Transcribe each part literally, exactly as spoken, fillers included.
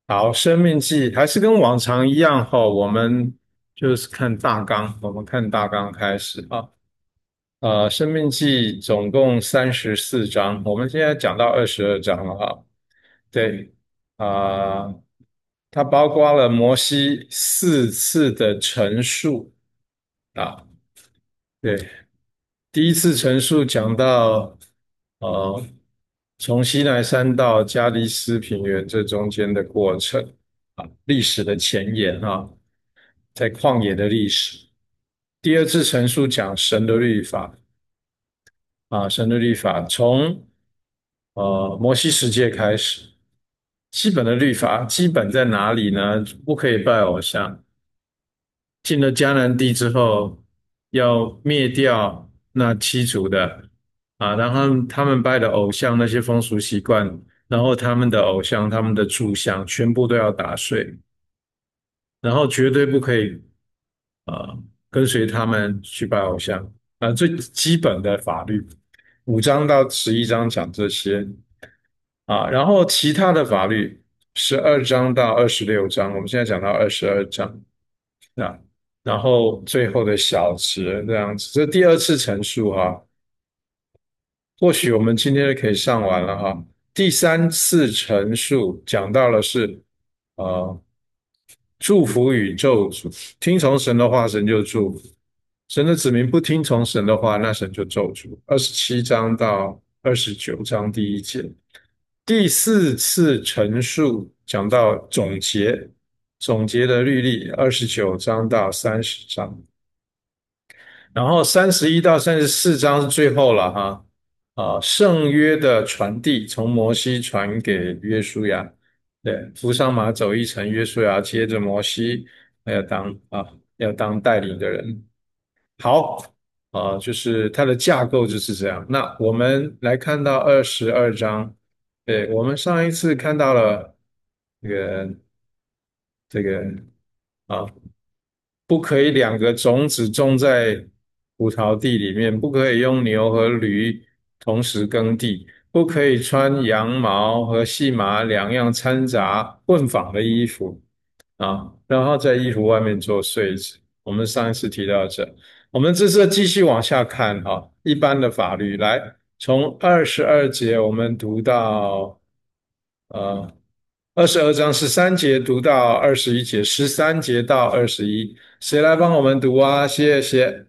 好，生命记还是跟往常一样哈，我们就是看大纲，我们看大纲开始啊。呃，生命记总共三十四章，我们现在讲到二十二章了哈。对，啊、它包括了摩西四次的陈述啊。对，第一次陈述讲到，呃，从西奈山到加利斯平原这中间的过程啊，历史的前沿啊，在旷野的历史。第二次陈述讲神的律法啊，神的律法从呃摩西十诫开始，基本的律法基本在哪里呢？不可以拜偶像。进了迦南地之后，要灭掉那七族的啊，然后他们拜的偶像那些风俗习惯，然后他们的偶像、他们的柱像，全部都要打碎，然后绝对不可以啊跟随他们去拜偶像啊，最基本的法律，五章到十一章讲这些啊，然后其他的法律，十二章到二十六章，我们现在讲到二十二章。啊，然后最后的小词这样子，这第二次陈述哈，或许我们今天就可以上完了哈。第三次陈述讲到的是呃祝福与咒诅，听从神的话，神就祝福；神的子民不听从神的话，那神就咒诅。二十七章到二十九章第一节，第四次陈述讲到总结，总结的律例，二十九章到三十章。然后三十一到三十四章是最后了哈，啊，圣约的传递从摩西传给约书亚，对，扶上马走一程，约书亚接着摩西要当啊要当带领的人。好，啊，就是它的架构就是这样。那我们来看到二十二章，对，我们上一次看到了这个这个啊。不可以两个种子种在葡萄地里面，不可以用牛和驴同时耕地，不可以穿羊毛和细麻两样掺杂混纺的衣服啊，然后在衣服外面做穗子。我们上一次提到这，我们这次继续往下看啊，一般的法律来，从二十二节我们读到呃二十二章十三节读到二十一节，十三节到二十一，谁来帮我们读啊？谢谢。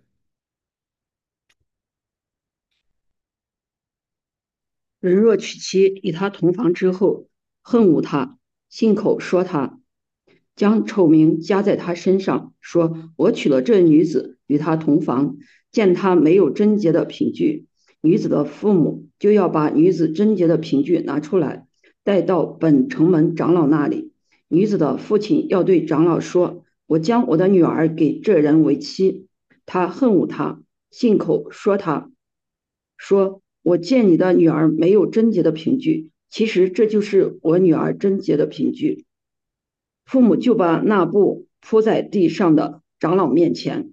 人若娶妻与他同房之后，恨恶他，信口说他，将丑名加在他身上，说：“我娶了这女子与他同房，见他没有贞洁的凭据。”女子的父母就要把女子贞洁的凭据拿出来，带到本城门长老那里。女子的父亲要对长老说：“我将我的女儿给这人为妻。”他恨恶他，信口说他，说：“我见你的女儿没有贞洁的凭据，其实这就是我女儿贞洁的凭据。”父母就把那布铺在地上的长老面前，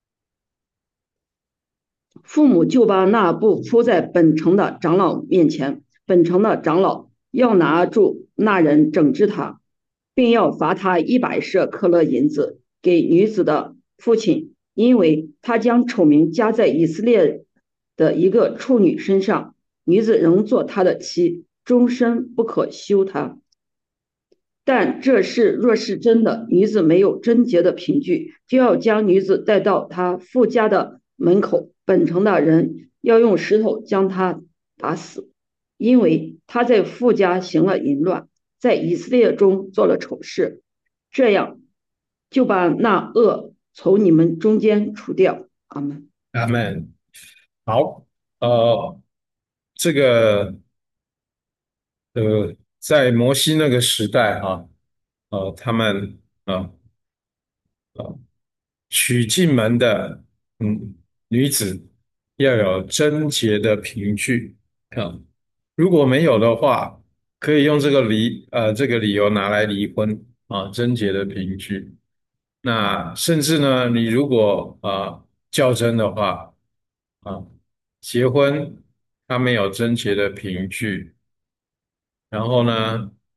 父母就把那布铺在本城的长老面前，本城的长老要拿住那人整治他，并要罚他一百舍克勒银子给女子的父亲，因为他将丑名加在以色列的一个处女身上，女子仍做他的妻，终身不可休他。但这事若是真的，女子没有贞洁的凭据，就要将女子带到她父家的门口，本城的人要用石头将她打死，因为她在父家行了淫乱，在以色列中做了丑事。这样就把那恶从你们中间除掉。阿门。 阿门。好，呃，这个呃，在摩西那个时代哈、呃，他们啊呃娶进门的嗯女子要有贞洁的凭据啊，如果没有的话，可以用这个离呃这个理由拿来离婚啊，贞洁的凭据。那甚至呢，你如果啊较真的话啊，结婚他没有贞洁的凭据，然后呢？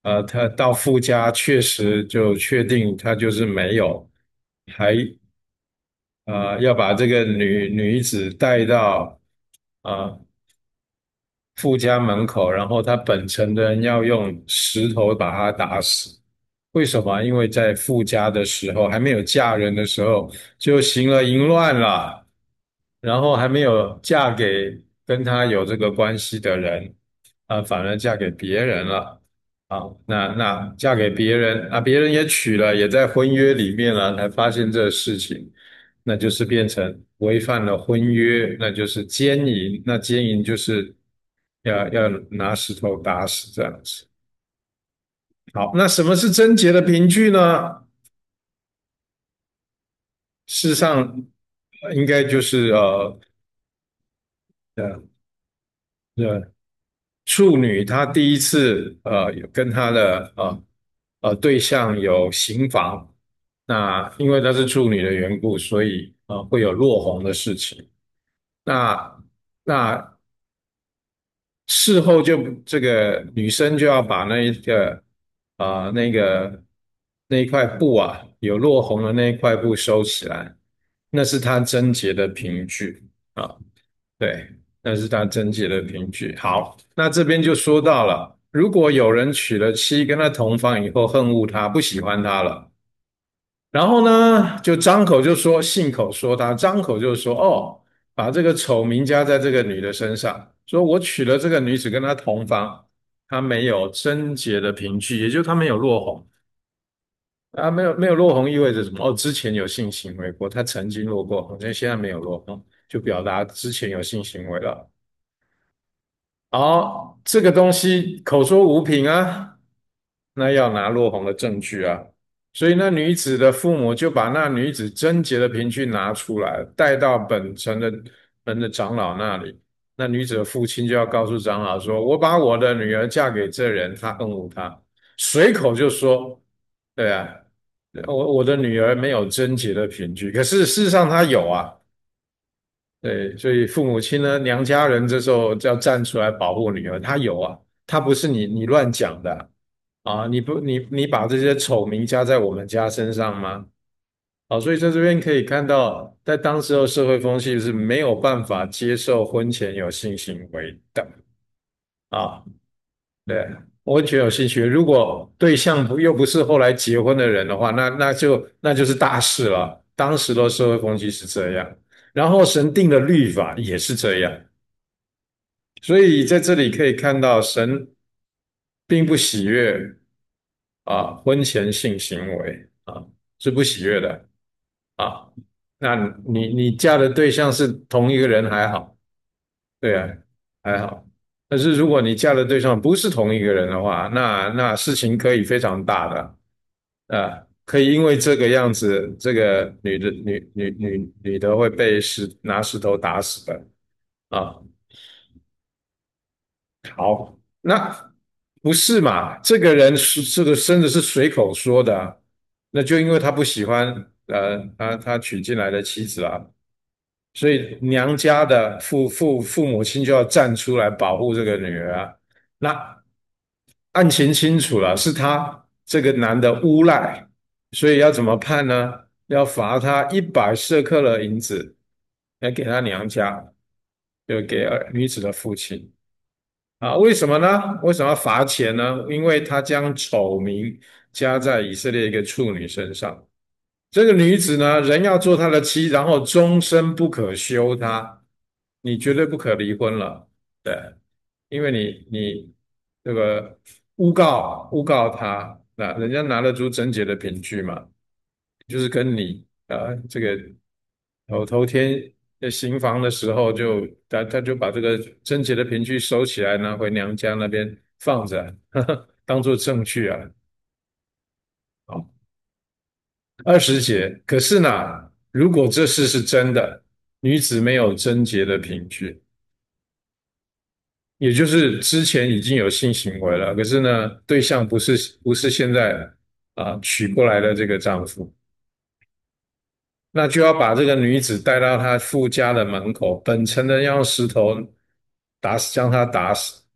呃，他到夫家确实就确定他就是没有，还呃要把这个女女子带到呃富家门口，然后他本城的人要用石头把他打死。为什么？因为在富家的时候，还没有嫁人的时候，就行了淫乱了，然后还没有嫁给跟他有这个关系的人，啊、反而嫁给别人了。啊，那那嫁给别人啊，别人也娶了，也在婚约里面了，才发现这事情，那就是变成违反了婚约，那就是奸淫，那奸淫就是要要拿石头打死这样子。好，那什么是贞洁的凭据呢？事实上，呃应该就是呃呃呃，处女她第一次呃有跟她的呃呃对象有行房，那因为她是处女的缘故，所以呃会有落红的事情。那那事后就这个女生就要把那一个啊、呃那个那一块布啊有落红的那一块布收起来，那是她贞洁的凭据啊。对，那是他贞洁的凭据。好，那这边就说到了，如果有人娶了妻，跟他同房以后恨恶他，不喜欢他了，然后呢，就张口就说，信口说他，张口就说，哦，把这个丑名加在这个女的身上，说我娶了这个女子跟她同房，她没有贞洁的凭据，也就是她没有落红。啊，没有没有落红意味着什么？哦，之前有性行为过，她曾经落过红，但现在没有落红，就表达之前有性行为了。好，这个东西口说无凭啊，那要拿落红的证据啊。所以那女子的父母就把那女子贞洁的凭据拿出来，带到本城的门的长老那里。那女子的父亲就要告诉长老说：“我把我的女儿嫁给这人，他恨恶她。”随口就说：“对啊，我我的女儿没有贞洁的凭据，可是事实上她有啊。”对，所以父母亲呢，娘家人这时候就要站出来保护女儿。他有啊，他不是你你乱讲的啊！你不你你把这些丑名加在我们家身上吗？好，所以在这边可以看到，在当时候社会风气是没有办法接受婚前有性行为的啊。对，我完全有兴趣。如果对象不又不是后来结婚的人的话，那那就那就是大事了。当时的社会风气是这样，然后神定的律法也是这样。所以在这里可以看到，神并不喜悦啊婚前性行为啊是不喜悦的啊。那你你嫁的对象是同一个人还好，对啊，还好。但是如果你嫁的对象不是同一个人的话，那那事情可以非常大的啊，可以因为这个样子，这个女的女女女女的会被石拿石头打死的啊。好，那不是嘛？这个人是这个真的是随口说的啊，那就因为他不喜欢呃他他娶进来的妻子啊，所以娘家的父父父母亲就要站出来保护这个女儿啊。那案情清楚了，是他这个男的诬赖，所以要怎么判呢？要罚他一百舍克勒银子，来给他娘家，就给儿女子的父亲。啊，为什么呢？为什么要罚钱呢？因为他将丑名加在以色列一个处女身上。这个女子呢，人要做他的妻，然后终身不可休她，你绝对不可离婚了。对，因为你你这个诬告诬告他，那人家拿得出贞洁的凭据嘛，就是跟你呃这个头头天在行房的时候就他他就把这个贞洁的凭据收起来，拿回娘家那边放着，呵呵当做证据啊。好，二十节。可是呢，如果这事是真的，女子没有贞洁的凭据，也就是之前已经有性行为了，可是呢，对象不是不是现在啊娶过来的这个丈夫，那就要把这个女子带到她夫家的门口，本城的要用石头打死，将她打死。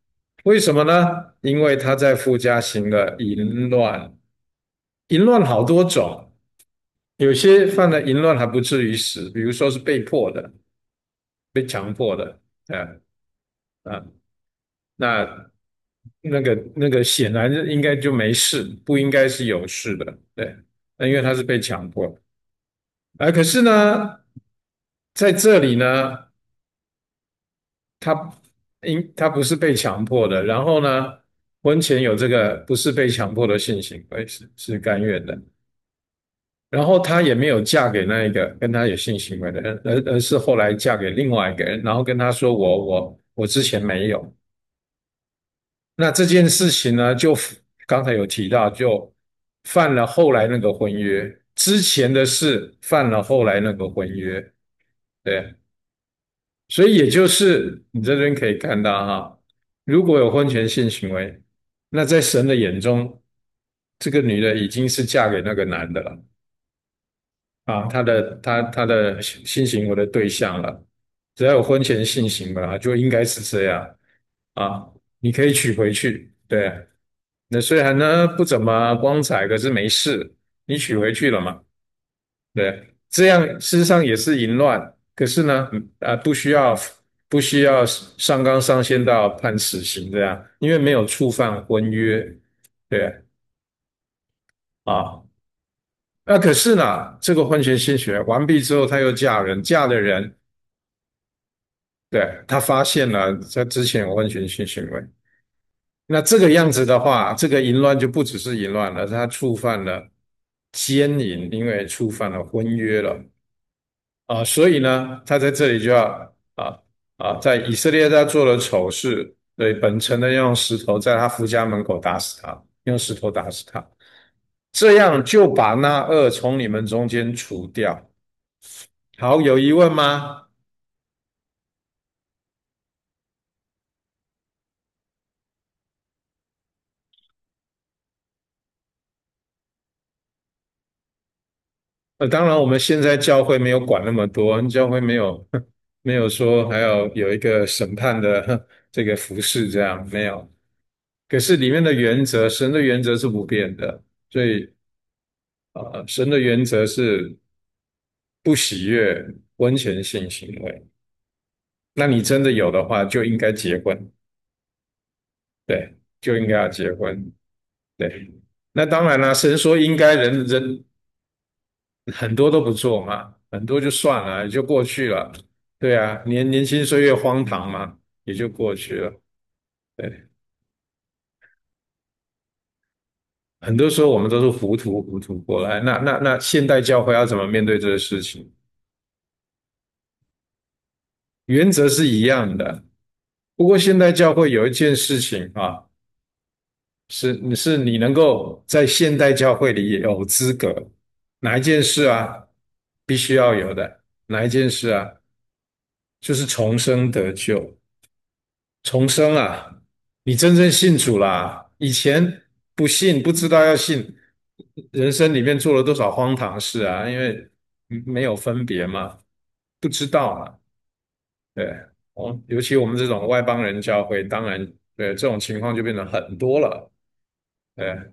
为什么呢？因为他在夫家行了淫乱，淫乱好多种，有些犯了淫乱还不至于死，比如说是被迫的、被强迫的，啊啊，那那个那个显然应该就没事，不应该是有事的，对，那因为他是被强迫，啊，可是呢，在这里呢，他因他不是被强迫的，然后呢，婚前有这个不是被强迫的性行为，是是甘愿的。然后她也没有嫁给那一个跟她有性行为的人，而而是后来嫁给另外一个人，然后跟他说我我我之前没有。那这件事情呢，就刚才有提到，就犯了后来那个婚约，之前的事犯了后来那个婚约，对，所以也就是你这边可以看到哈，如果有婚前性行为，那在神的眼中，这个女的已经是嫁给那个男的了。啊，他的他他的性行为的对象了，只要有婚前性行为啊，就应该是这样啊。你可以娶回去，对啊，那虽然呢不怎么光彩，可是没事，你娶回去了嘛，对，这样事实上也是淫乱，可是呢，啊，不需要不需要上纲上线到判死刑这样，因为没有触犯婚约，对啊。那可是呢，这个婚前性行为完毕之后，她又嫁人，嫁的人对，他发现了在之前有婚前性行为，那这个样子的话，这个淫乱就不只是淫乱了，他触犯了奸淫，因为触犯了婚约了啊，所以呢，他在这里就要啊啊，在以色列他做了丑事，对，本城的用石头在他夫家门口打死他，用石头打死他，这样就把那恶从你们中间除掉。好，有疑问吗？呃，当然，我们现在教会没有管那么多，教会没有没有说还要有一个审判的这个服饰，这样没有。可是里面的原则，神的原则是不变的，所以呃，神的原则是不喜悦婚前性行为。那你真的有的话，就应该结婚，对，就应该要结婚，对。那当然了，神说应该人人很多都不做嘛，很多就算了，也就过去了。对啊，年年轻岁月荒唐嘛，也就过去了。对，很多时候我们都是糊涂糊涂过来。那那那现代教会要怎么面对这个事情？原则是一样的，不过现代教会有一件事情啊，是是你能够在现代教会里有资格，哪一件事啊？必须要有的，哪一件事啊？就是重生得救。重生啊，你真正信主啦！以前不信，不知道要信，人生里面做了多少荒唐事啊！因为没有分别嘛，不知道嘛，对，哦，尤其我们这种外邦人教会，当然，对，这种情况就变得很多了。对，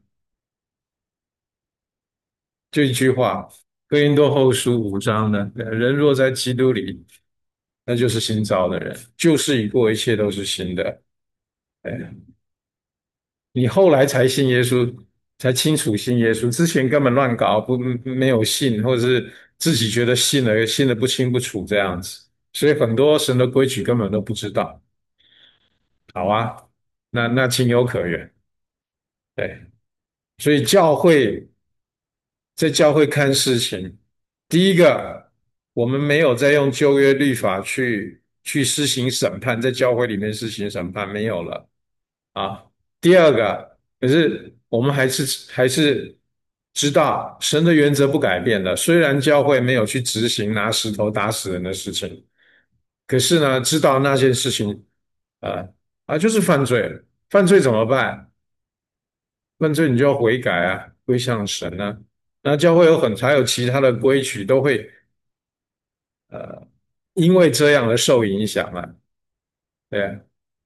就一句话，哥林多后书五章呢，对人若在基督里，那就是新造的人，旧事已过，一切都是新的。对。你后来才信耶稣，才清楚信耶稣，之前根本乱搞，不没有信，或者是自己觉得信了，信的不清不楚这样子，所以很多神的规矩根本都不知道。好啊，那那情有可原，对，所以教会在教会看事情，第一个，我们没有在用旧约律法去去施行审判，在教会里面施行审判没有了。啊，第二个，可是我们还是还是知道神的原则不改变的。虽然教会没有去执行拿石头打死人的事情，可是呢，知道那件事情，呃啊，就是犯罪了。犯罪怎么办？犯罪你就要悔改啊，归向神啊。那教会有很还有其他的规矩，都会呃因为这样而受影响啊。对啊，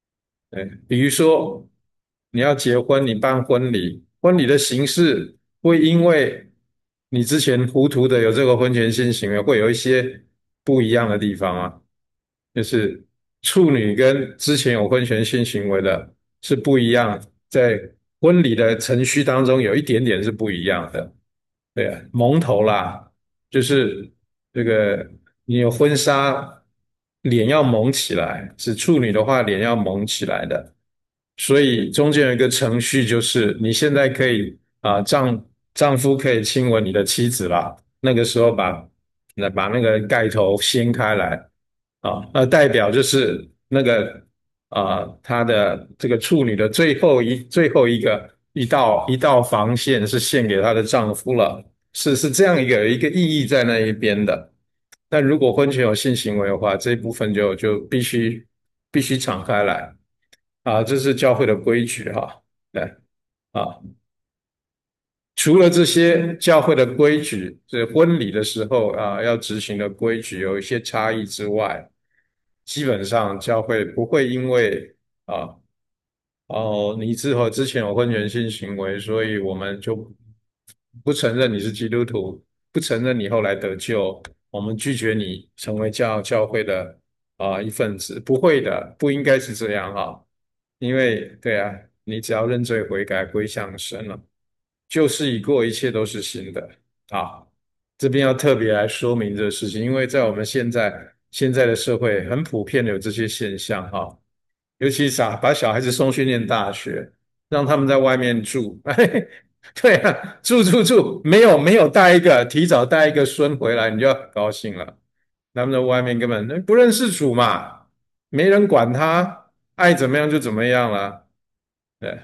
对，比如说你要结婚，你办婚礼，婚礼的形式会因为你之前糊涂的有这个婚前性行为，会有一些不一样的地方啊。就是处女跟之前有婚前性行为的是不一样，在婚礼的程序当中有一点点是不一样的。对啊，蒙头啦，就是这个你有婚纱，脸要蒙起来，是处女的话，脸要蒙起来的。所以中间有一个程序，就是你现在可以啊、丈丈夫可以亲吻你的妻子啦。那个时候把那把那个盖头掀开来啊，那代表就是那个啊、她的这个处女的最后一最后一个一道一道防线是献给她的丈夫了，是是这样一个一个意义在那一边的。但如果婚前有性行为的话，这一部分就就必须必须敞开来啊，这是教会的规矩哈。对啊，除了这些教会的规矩，这婚礼的时候啊要执行的规矩有一些差异之外，基本上教会不会因为啊哦你之后之前有婚前性行为，所以我们就不承认你是基督徒，不承认你后来得救，我们拒绝你成为教教会的啊一份子，不会的，不应该是这样哈。因为对啊，你只要认罪悔改归向神了，旧事已过，一切都是新的啊。这边要特别来说明这个事情，因为在我们现在现在的社会，很普遍的有这些现象哈。尤其是啊，把小孩子送去念大学，让他们在外面住，哎，对啊，住住住，没有没有带一个，提早带一个孙回来，你就要很高兴了。他们在外面根本不认识主嘛，没人管他，爱怎么样就怎么样了。对，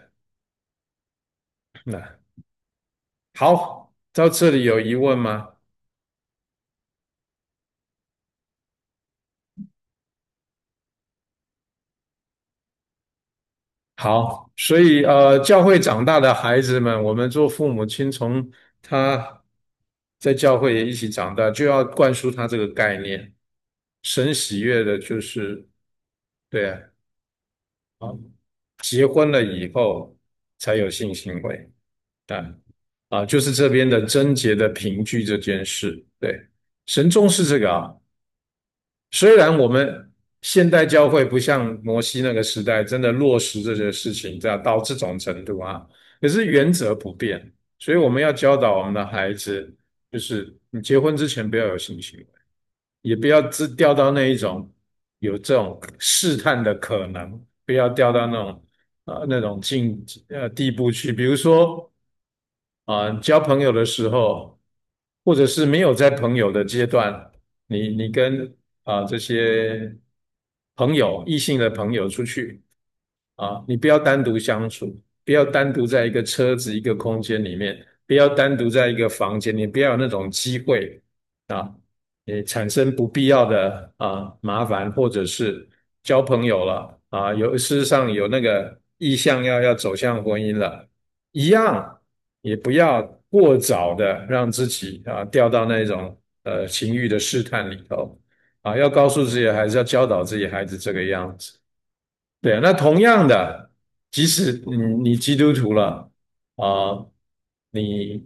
那好，到这里有疑问吗？好，所以呃，教会长大的孩子们，我们做父母亲，从他在教会也一起长大，就要灌输他这个概念。神喜悦的就是，对啊，啊，结婚了以后才有性行为，啊啊，就是这边的贞洁的凭据这件事，对，神重视这个啊。虽然我们现代教会不像摩西那个时代真的落实这些事情，这样到这种程度啊，可是原则不变，所以我们要教导我们的孩子，就是你结婚之前不要有性行为，也不要自掉到那一种有这种试探的可能，不要掉到那种呃那种境呃地步去，比如说啊、交朋友的时候，或者是没有在朋友的阶段。你你跟啊、这些朋友，异性的朋友出去啊，你不要单独相处，不要单独在一个车子、一个空间里面，不要单独在一个房间，你不要有那种机会啊，也产生不必要的啊麻烦，或者是交朋友了啊，有事实上有那个意向要要走向婚姻了，一样也不要过早的让自己啊掉到那种呃情欲的试探里头啊，要告诉自己的孩子，要教导自己孩子这个样子。对啊，那同样的，即使你你基督徒了啊，你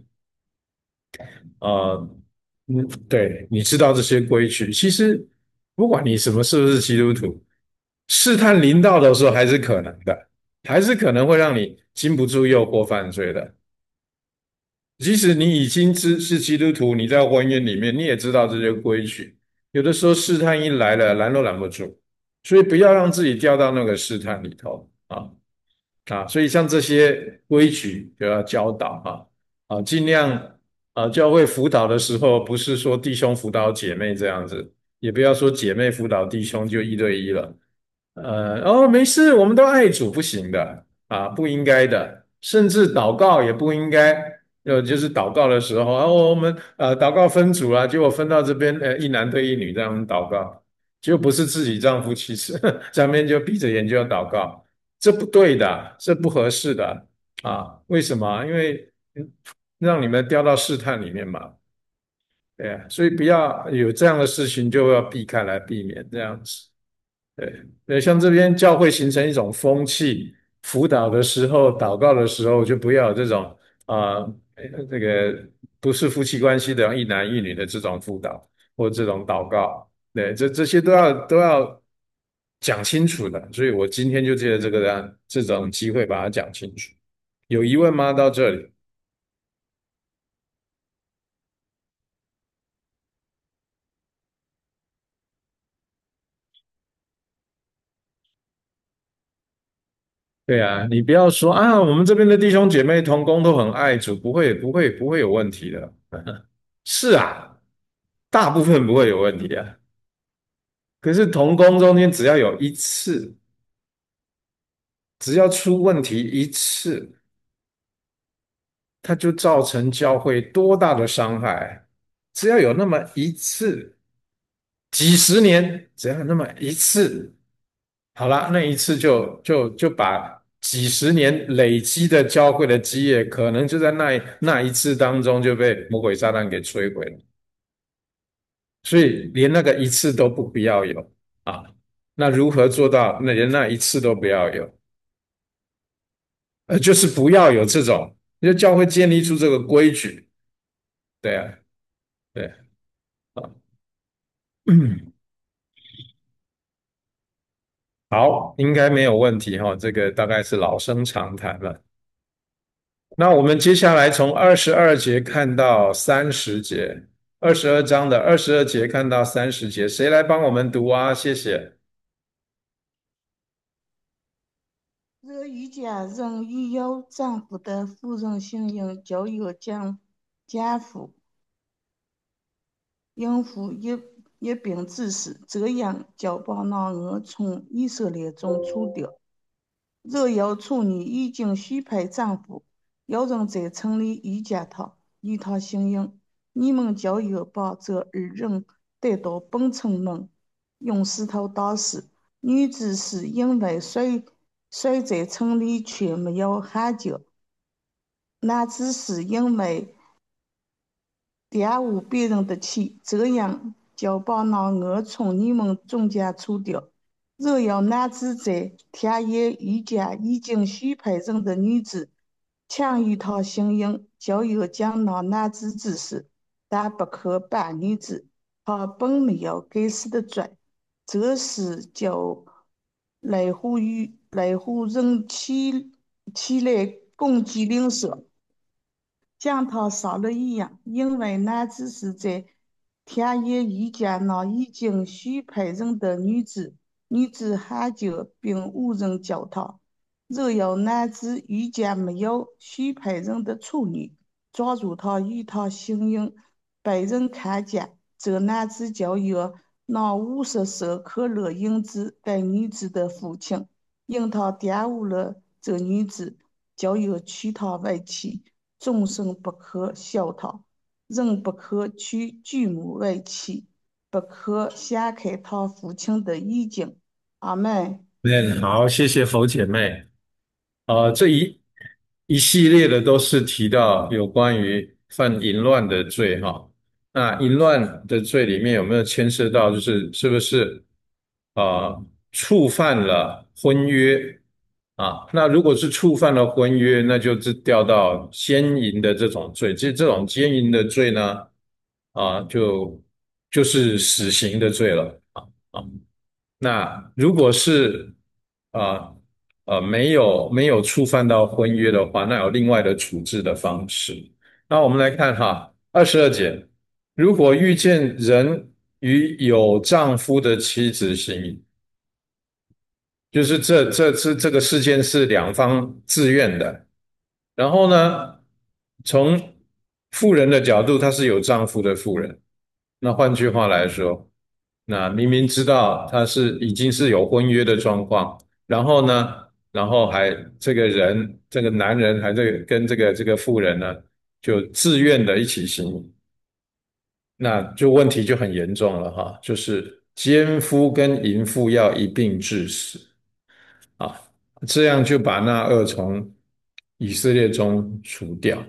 呃嗯，对，你知道这些规矩，其实不管你什么是不是基督徒，试探临到的时候还是可能的，还是可能会让你经不住诱惑犯罪的。即使你已经知是基督徒，你在婚姻里面你也知道这些规矩，有的时候试探一来了，拦都拦不住，所以不要让自己掉到那个试探里头啊。啊，所以像这些规矩就要教导啊啊，尽量啊，教会辅导的时候，不是说弟兄辅导姐妹这样子，也不要说姐妹辅导弟兄就一对一了。呃，哦，没事，我们都爱主，不行的啊，不应该的，甚至祷告也不应该。呃，就是祷告的时候啊，我们呃祷告分组啦，结果分到这边，呃，一男对一女这样祷告，结果不是自己丈夫妻子，上面就闭着眼就要祷告。这不对的，这不合适的啊！为什么？因为嗯让你们掉到试探里面嘛，对呀，所以不要有这样的事情，就要避开来避免这样子。 对，对，像这边教会形成一种风气，辅导的时候、祷告的时候，就不要有这种啊、呃这个不是夫妻关系的一男一女的这种辅导或这种祷告，对，这这些都要都要讲清楚的。所以我今天就借着这个这种机会把它讲清楚。有疑问吗？到这里？对啊，你不要说啊，我们这边的弟兄姐妹同工都很爱主，不会不会不会有问题的。是啊，大部分不会有问题啊。可是同工中间只要有一次，只要出问题一次，它就造成教会多大的伤害？只要有那么一次，几十年，只要有那么一次，好了，那一次就就就把几十年累积的教会的基业，可能就在那那一次当中就被魔鬼撒旦给摧毁了。所以连那个一次都不必要有啊。那如何做到？那连那一次都不要有？呃，就是不要有这种，就教会建立出这个规矩。对啊，对啊，嗯，好，应该没有问题哈，这个大概是老生常谈了。那我们接下来从二十二节看到三十节，二十二章的二十二节看到三十节，谁来帮我们读啊？谢谢。 若一家人已有丈夫的夫人行营，就有将家父、养父一一并治死，这样就把那恶从以色列中除掉。若有处女已经许配丈夫，有人在城里遇见他，与他行淫，你们就要把这二人带到本城门，用石头打死。女子是因为睡睡在城里却没有喊叫，男子是因为玷污别人的妻，这样就把那恶从你们中间除掉。若有男子在田野遇见已经许配人的女子，强与她行淫，就要将那男子治死，但不可办女子，她本没有该死的罪。这事就类乎于类乎人起起来攻击邻舍，将他杀了一样，因为男子是在田野遇见那已经许配人的女子，女子喊叫，并无人救她。若有男子遇见没有许配人的处女，抓住她与她行淫，被人看见，这男子就要拿五十舍克勒银子给女子的父亲，因他玷污了这女子，就要娶她为妻。众生不可笑他，人不可娶举母为妻，不可掀开他父亲的衣襟。阿门。 嗯，好，谢谢佛姐妹。呃，这一一系列的都是提到有关于犯淫乱的罪哈。那淫乱的罪里面有没有牵涉到，就是是不是呃触犯了婚约啊？那如果是触犯了婚约，那就是掉到奸淫的这种罪。这这种奸淫的罪呢，啊，就就是死刑的罪了啊啊。那如果是啊呃没有没有触犯到婚约的话，那有另外的处置的方式。那我们来看哈，二十二节，如果遇见人与有丈夫的妻子行淫，就是这这次这个事件是两方自愿的，然后呢，从妇人的角度，她是有丈夫的妇人。那换句话来说，那明明知道他是已经是有婚约的状况，然后呢，然后还这个人这个男人还这个跟这个这个妇人呢，就自愿的一起行，那就问题就很严重了哈，就是奸夫跟淫妇要一并致死啊，这样就把那恶从以色列中除掉。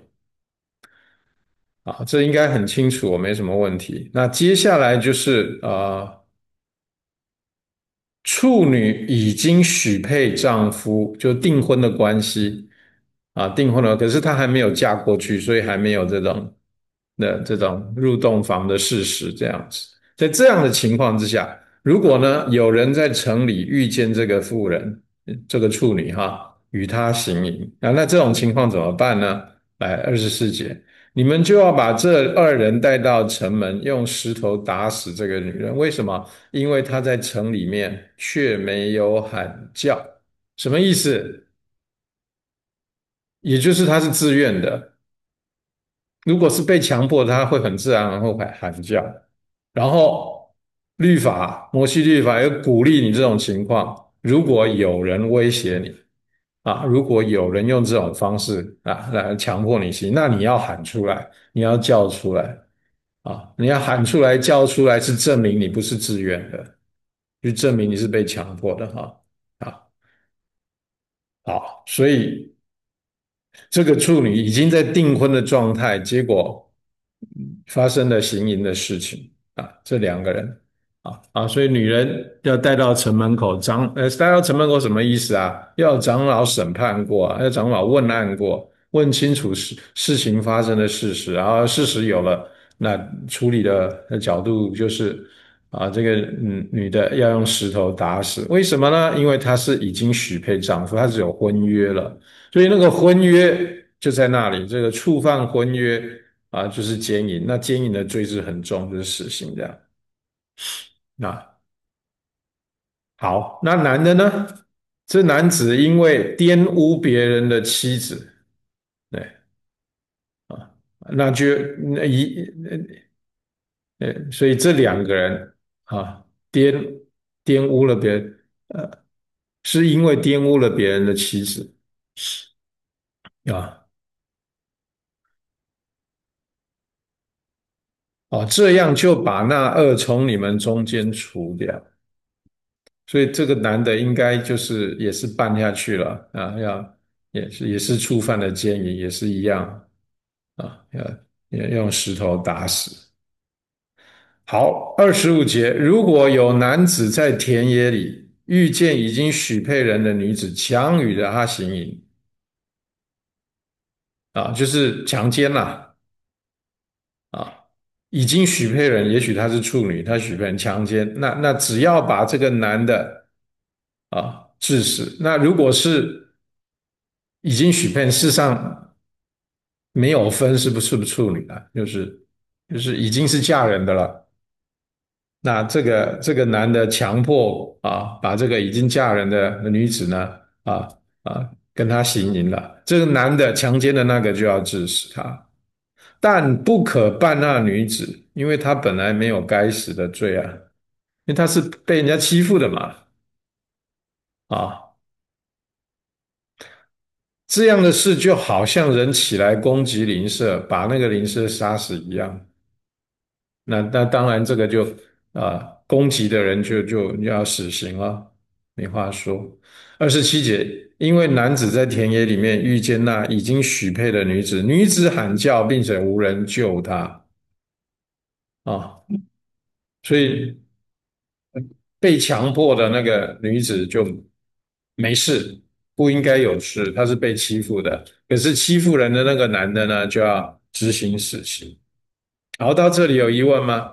啊，这应该很清楚，没什么问题。那接下来就是呃， 处女已经许配丈夫，就订婚的关系啊，订婚了，可是她还没有嫁过去，所以还没有这种的这种入洞房的事实，这样子。在这样的情况之下，如果呢有人在城里遇见这个妇人，这个处女哈，与她行淫啊，那这种情况怎么办呢？来，二十四节。你们就要把这二人带到城门，用石头打死这个女人。为什么？因为她在城里面却没有喊叫。什么意思？也就是她是自愿的。如果是被强迫，她会很自然而然会喊叫。然后律法，摩西律法又鼓励你这种情况，如果有人威胁你啊，如果有人用这种方式啊来强迫你行，那你要喊出来，你要叫出来。啊，你要喊出来、叫出来，是证明你不是自愿的，就证明你是被强迫的哈。啊，好，所以这个处女已经在订婚的状态，结果发生了行淫的事情啊，这两个人啊啊，所以女人要带到城门口，长呃带到城门口什么意思啊？要长老审判过啊，要长老问案过，问清楚事事情发生的事实，然后事实有了，那处理的角度就是啊，这个嗯女的要用石头打死，为什么呢？因为她是已经许配丈夫，她是有婚约了。所以那个婚约就在那里，这个触犯婚约啊，就是奸淫。那奸淫的罪是很重，就是死刑这样。那好，那男的呢？这男子因为玷污别人的妻子，对啊，那就那一呃，所以这两个人啊，玷玷污了别人，呃，是因为玷污了别人的妻子啊。哦，这样就把那恶从你们中间除掉。所以这个男的应该就是也是办下去了啊，要也是也是触犯了奸淫，也是一样啊，要要用石头打死。好，二十五节，如果有男子在田野里遇见已经许配人的女子，强与着她行淫啊，就是强奸啦啊，已经许配人，也许她是处女，她许配人强奸，那那只要把这个男的啊致死。那如果是已经许配，事实上没有分是不是不是处女啊，就是就是已经是嫁人的了。那这个这个男的强迫啊，把这个已经嫁人的女子呢啊啊跟他行淫了，这个男的强奸的那个就要致死他，但不可办那女子，因为她本来没有该死的罪啊，因为她是被人家欺负的嘛啊。这样的事就好像人起来攻击邻舍，把那个邻舍杀死一样。那那当然，这个就啊、呃攻击的人就就要死刑了，没话说。二十七节，因为男子在田野里面遇见那已经许配的女子，女子喊叫，并且无人救她啊，所以被强迫的那个女子就没事，不应该有事，她是被欺负的。可是欺负人的那个男的呢，就要执行死刑。好，到这里有疑问吗？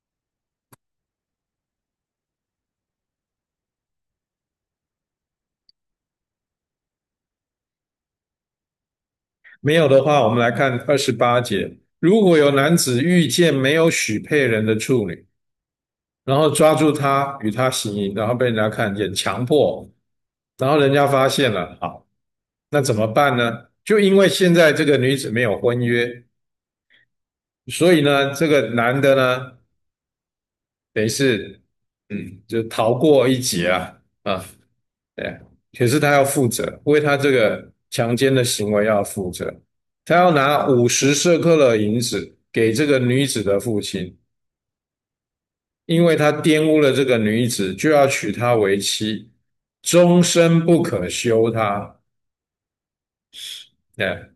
没有的话，我们来看二十八节。如果有男子遇见没有许配人的处女，然后抓住她与她行淫，然后被人家看见，强迫，然后人家发现了，好，那怎么办呢？就因为现在这个女子没有婚约，所以呢，这个男的呢，等于是，嗯，就逃过一劫啊，啊，对，可是他要负责，为他这个强奸的行为要负责，他要拿五十舍克勒银子给这个女子的父亲，因为他玷污了这个女子，就要娶她为妻，终身不可休她。对，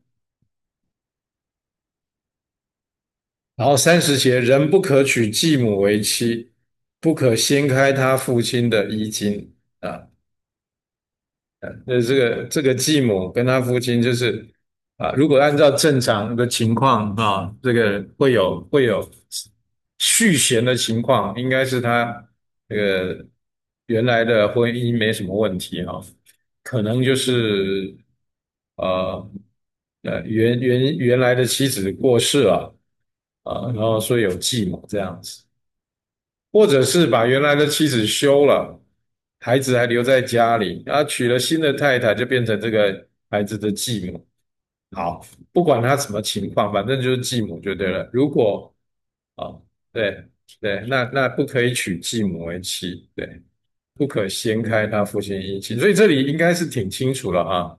然后三十节，人不可娶继母为妻， 不可掀开他父亲的衣襟啊。那这个这个继母跟他父亲就是啊，如果按照正常的情况啊，这个会有会有续弦的情况，应该是他这个原来的婚姻没什么问题啊，可能就是呃呃原原原来的妻子过世了啊，然后说有继母这样子。或者是把原来的妻子休了，孩子还留在家里，然后娶了新的太太，就变成这个孩子的继母。好，不管他什么情况，反正就是继母就对了。如果啊，对对，那那不可以娶继母为妻，对，不可掀开他父亲姻亲，所以这里应该是挺清楚了啊。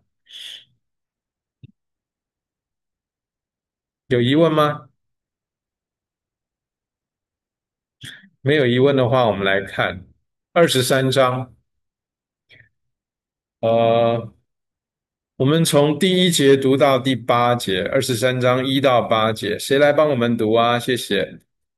有疑问吗？没有疑问的话，我们来看二十三章。呃，我们从第一节读到第八节，二十三章一到八节，谁来帮我们读啊？谢谢。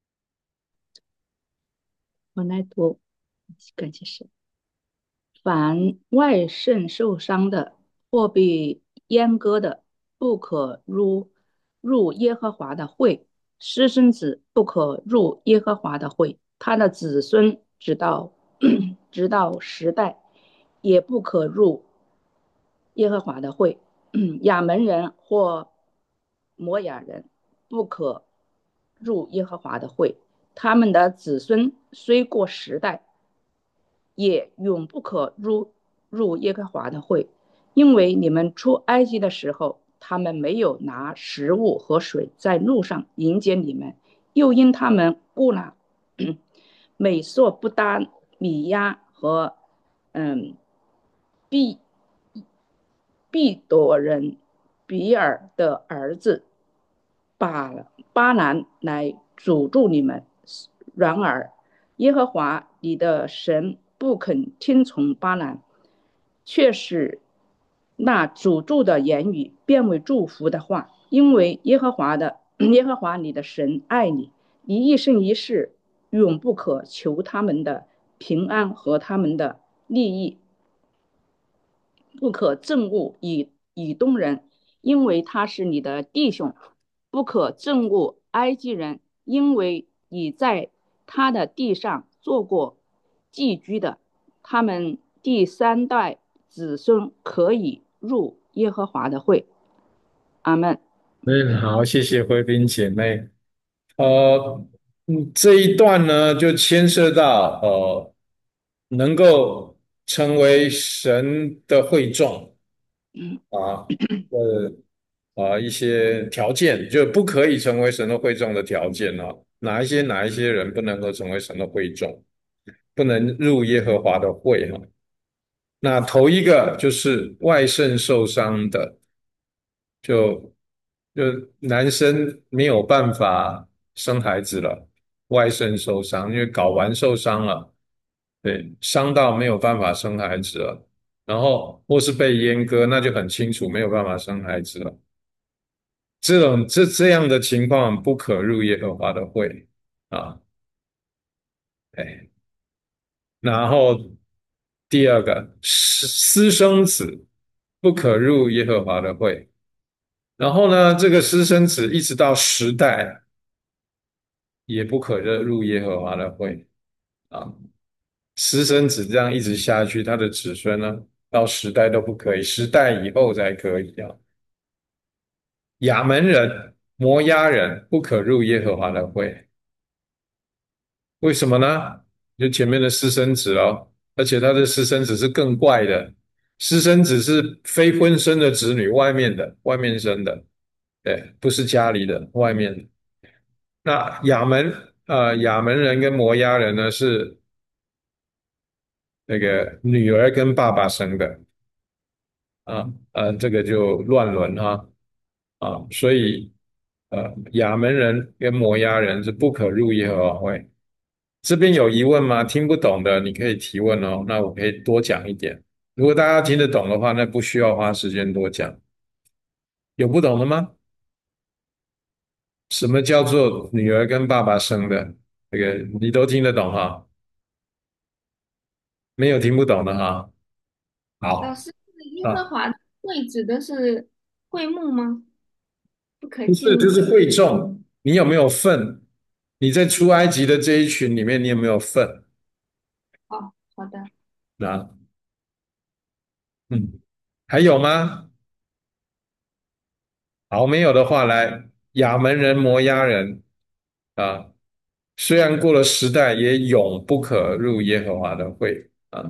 我来读，感谢神。凡外肾受伤的或被阉割的，不可入入耶和华的会；私生子不可入耶和华的会，他的子孙直到直到十代，也不可入耶和华的会。亚门人或摩亚人不可入耶和华的会，他们的子孙虽过十代，也永不可入入耶和华的会，因为你们出埃及的时候，他们没有拿食物和水在路上迎接你们，又因他们雇了美索不达米亚和嗯毕毕朵人比尔的儿子把巴兰来诅咒你们。然而，耶和华你的神不肯听从巴兰，却使那诅咒的言语变为祝福的话，因为耶和华的耶和华你的神爱你，你一生一世永不可求他们的平安和他们的利益，不可憎恶以以东人，因为他是你的弟兄；不可憎恶埃及人，因为你在他的地上做过寄居的。他们第三代子孙可以入耶和华的会。阿门。 嗯，好，谢谢慧斌姐妹。呃，嗯，这一段呢，就牵涉到呃，能够成为神的会众啊，呃啊一些条件，就不可以成为神的会众的条件啊，哪一些哪一些人不能够成为神的会众，不能入耶和华的会哈。那头一个就是外肾受伤的，就就男生没有办法生孩子了，外肾受伤，因为睾丸受伤了，对，伤到没有办法生孩子了，然后或是被阉割，那就很清楚没有办法生孩子了。这种这这样的情况不可入耶和华的会啊，哎，然后第二个私私生子不可入耶和华的会。然后呢，这个私生子一直到十代也不可热入耶和华的会啊。私生子这样一直下去，他的子孙呢，到十代都不可以，十代以后才可以啊。亚门人、摩押人不可入耶和华的会，为什么呢？就前面的私生子哦，而且他的私生子是更怪的，私生子是非婚生的子女，外面的，外面生的，对，不是家里的，外面的。那亚门呃亚门人跟摩押人呢是那个女儿跟爸爸生的啊，呃，这个就乱伦哈啊，所以呃亚门人跟摩押人是不可入耶和华会。这边有疑问吗？听不懂的你可以提问哦，那我可以多讲一点。如果大家听得懂的话，那不需要花时间多讲。有不懂的吗？什么叫做女儿跟爸爸生的？这个你都听得懂哈？ 没有听不懂的哈。好老师，耶和啊， 华的会指的是会幕吗？不可不是，就进入。 是会众，你有没有份？你在出埃及的这一群里面，你有没有份？ 哦，好的。 啊，嗯，还有吗？好，没有的话，来，亚门人、摩押人啊，虽然过了时代，也永不可入耶和华的会啊。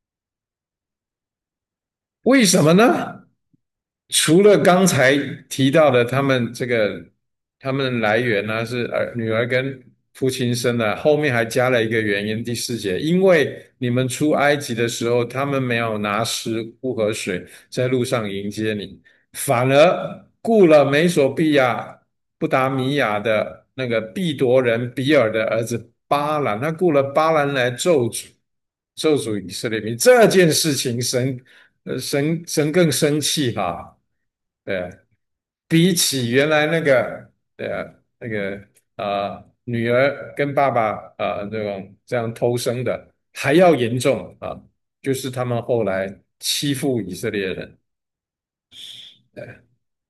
为什么呢？除了刚才提到的，他们这个他们的来源呢是儿女儿跟父亲生的，后面还加了一个原因，第四节，因为你们出埃及的时候，他们没有拿食物和水在路上迎接你，反而雇了美索比亚布达米亚的那个毕夺人比尔的儿子巴兰，他雇了巴兰来咒诅咒诅以色列民。这件事情神，呃，神神更生气哈。对，比起原来那个，对啊，那个呃，女儿跟爸爸呃这种这样偷生的还要严重啊，就是他们后来欺负以色列人，对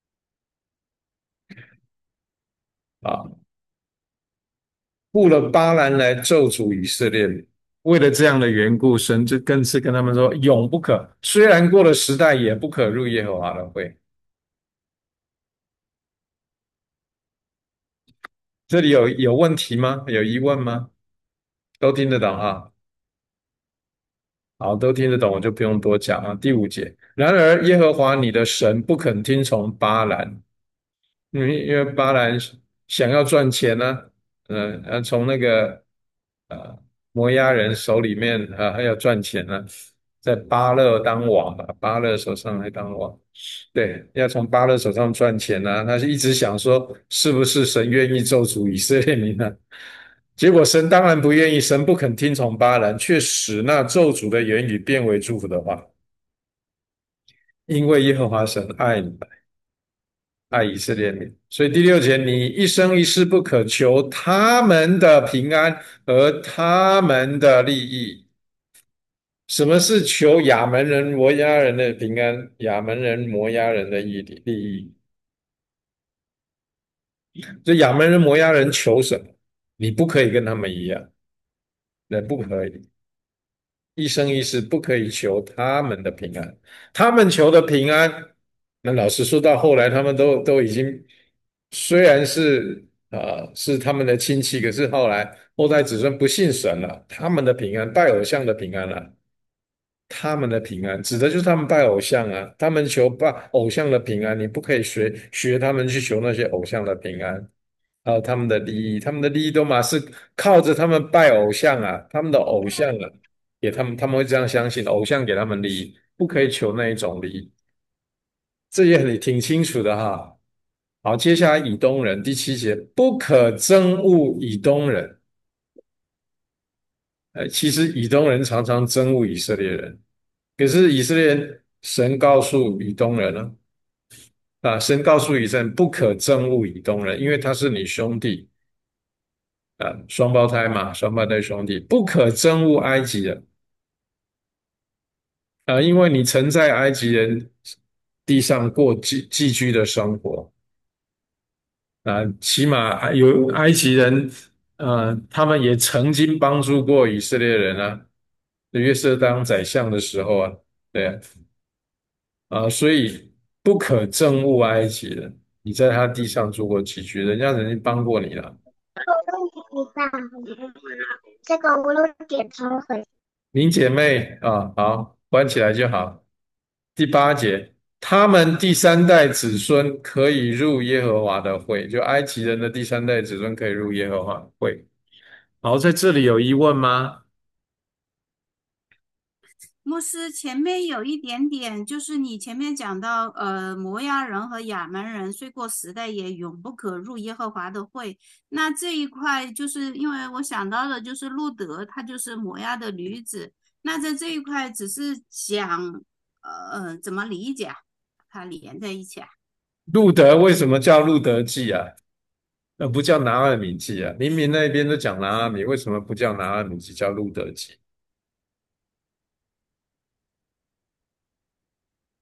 啊，雇了巴兰来咒诅以色列人。为了这样的缘故，神就更是跟他们说，永不可，虽然过了时代，也不可入耶和华的会。这里有有问题吗？有疑问吗？都听得懂哈？好，都听得懂，我就不用多讲啊。第五节，然而耶和华你的神不肯听从巴兰，因为因为巴兰想要赚钱呢、嗯呃，从那个呃摩押人手里面啊，还要赚钱呢、在巴勒当王啊，巴勒手上来当王，对，要从巴勒手上赚钱呢、他是一直想说，是不是神愿意咒诅以色列民呢？结果神当然不愿意，神不肯听从巴兰，却使那咒诅的言语变为祝福的话，因为耶和华神爱你们，爱以色列民。所以第六节，你一生一世不可求他们的平安和他们的利益。什么是求亚门人、摩押人的平安？亚门人、摩押人的利利益？这亚门人、摩押人求什么？你不可以跟他们一样，那不可以。一生一世不可以求他们的平安，他们求的平安，那老实说到后来，他们都都已经虽然是呃是他们的亲戚，可是后来后代子孙不信神了，他们的平安拜偶像的平安了，他们的平安指的就是他们拜偶像啊，他们求拜偶像的平安，你不可以学学他们去求那些偶像的平安。还有他们的利益，他们的利益都嘛是靠着他们拜偶像啊，他们的偶像啊，给他们他们会这样相信，偶像给他们利益，不可以求那一种利益，这也很挺清楚的哈。好，接下来以东人第七节，不可憎恶以东人。呃，其实以东人常常憎恶以色列人，可是以色列人神告诉以东人呢，啊，神告诉以色列人不可憎恶以东人，因为他是你兄弟。啊，双胞胎嘛，双胞胎兄弟，不可憎恶埃及人啊，因为你曾在埃及人地上过寄寄居的生活啊，起码有埃及人，呃，他们也曾经帮助过以色列人啊，约瑟当宰相的时候啊，对啊，啊，所以不可憎恶埃及人，你在他地上做过寄居，人家曾经帮过你了。 这个乌龙点超很林姐妹啊，好，关起来就好。第八节，他们第三代子孙可以入耶和华的会，就埃及人的第三代子孙可以入耶和华的会。好，在这里有疑问吗？ 牧师前面有一点点，就是你前面讲到，呃，摩押人和亚门人虽过时代，也永不可入耶和华的会。那这一块，就是因为我想到的，就是路德，他就是摩押的女子。那在这一块，只是讲，呃，怎么理解啊？它连在一起啊？ 路德为什么叫路德记啊？而不叫拿尔米记啊？明明那边都讲拿尔米，为什么不叫拿尔米记，叫路德记？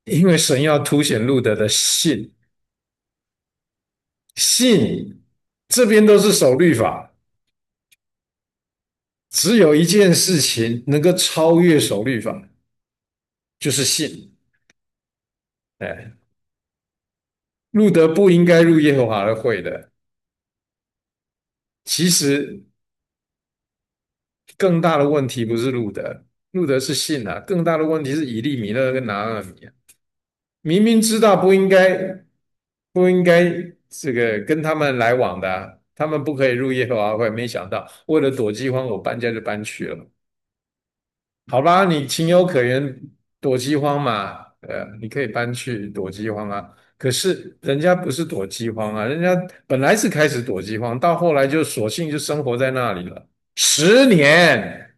因为神要凸显路德的信，信这边都是守律法，只有一件事情能够超越守律法，就是信。哎，路德不应该入耶和华的会的。其实更大的问题不是路德，路德是信啊，更大的问题是以利米勒跟拿俄米啊，明明知道不应该不应该这个跟他们来往的啊，他们不可以入耶和华会，没想到为了躲饥荒，我搬家就搬去了。好吧，你情有可原，躲饥荒嘛，呃，你可以搬去躲饥荒啊。可是人家不是躲饥荒啊，人家本来是开始躲饥荒，到后来就索性就生活在那里了，十年。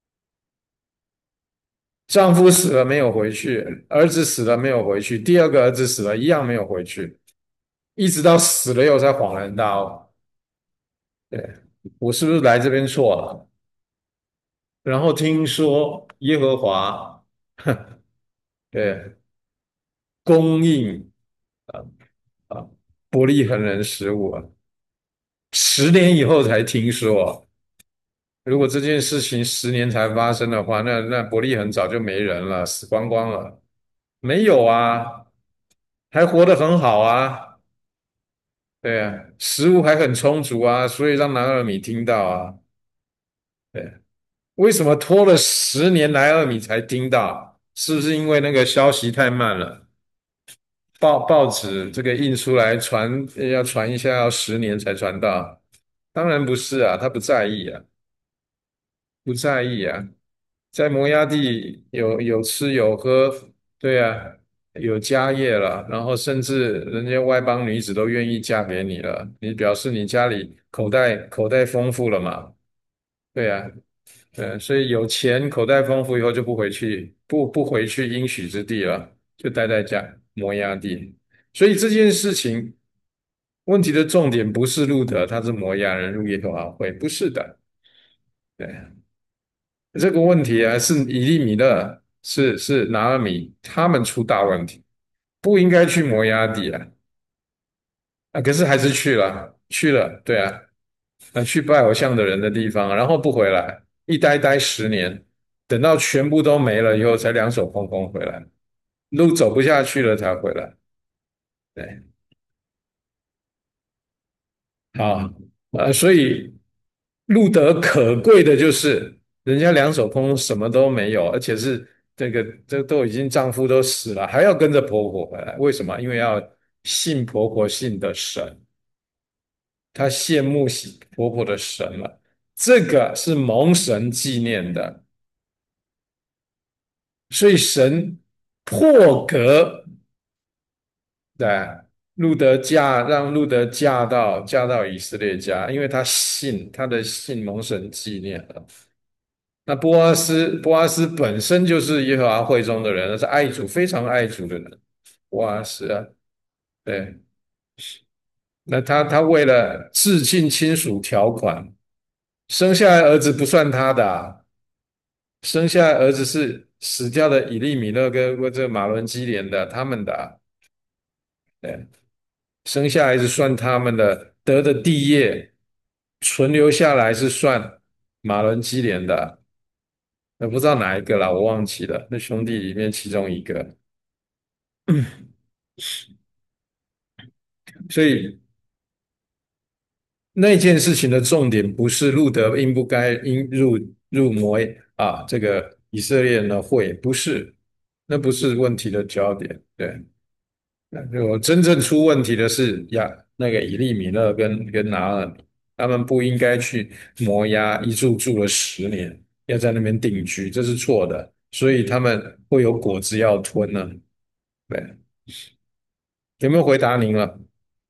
丈夫死了没有回去，儿子死了没有回去，第二个儿子死了一样没有回去，一直到死了以后才恍然大悟，对，我是不是来这边错了？然后听说耶和华，哼，对，供应啊啊伯利恒人食物啊，十年以后才听说。如果这件事情十年才发生的话，那那伯利恒早就没人了，死光光了。没有啊，还活得很好啊。对啊，食物还很充足啊，所以让南尔米听到啊。对，为什么拖了十年南尔米才听到？是不是因为那个消息太慢了？报报纸这个印出来传要传一下，要十年才传到？当然不是啊，他不在意啊，不在意啊，在摩崖地有有吃有喝，对啊，有家业了，然后甚至人家外邦女子都愿意嫁给你了，你表示你家里口袋口袋丰富了嘛？对啊，对，所以有钱口袋丰富以后就不回去，不不回去应许之地了，就待在家摩崖地。所以这件事情问题的重点不是路德他是摩崖人入耶和华会，不是的，对。这个问题啊，是以利米勒，是是拿尔米他们出大问题，不应该去摩崖底啊，啊，可是还是去了，去了，对啊，啊，去拜偶像的人的地方，然后不回来，一待待十年，等到全部都没了以后，才两手空空回来，路走不下去了才回来，对，好，呃，所以路德可贵的就是人家两手空，什么都没有，而且是这个这都已经丈夫都死了，还要跟着婆婆回来，为什么？因为要信婆婆信的神，她羡慕喜婆婆的神了，这个是蒙神纪念的，所以神破格的路德嫁让路德嫁到嫁到以色列家，因为他信他的信蒙神纪念了。那波阿斯波阿斯本身就是耶和华会中的人，是爱主非常爱主的人。波阿斯啊，对，那他他为了致敬亲属条款，生下来儿子不算他的啊，生下来儿子是死掉的以利米勒跟这个马伦基连的他们的啊，对。生下来是算他们的得的地业，存留下来是算马伦基连的，那不知道哪一个啦，我忘记了。那兄弟里面其中一个，所以那件事情的重点不是路德应不该应入入摩啊这个以色列人的会，不是，那不是问题的焦点。对，那就真正出问题的是亚那个以利米勒跟跟拿尔米，他们不应该去摩押一住住了十年，要在那边定居，这是错的，所以他们会有果子要吞呢。对，有没有回答您了？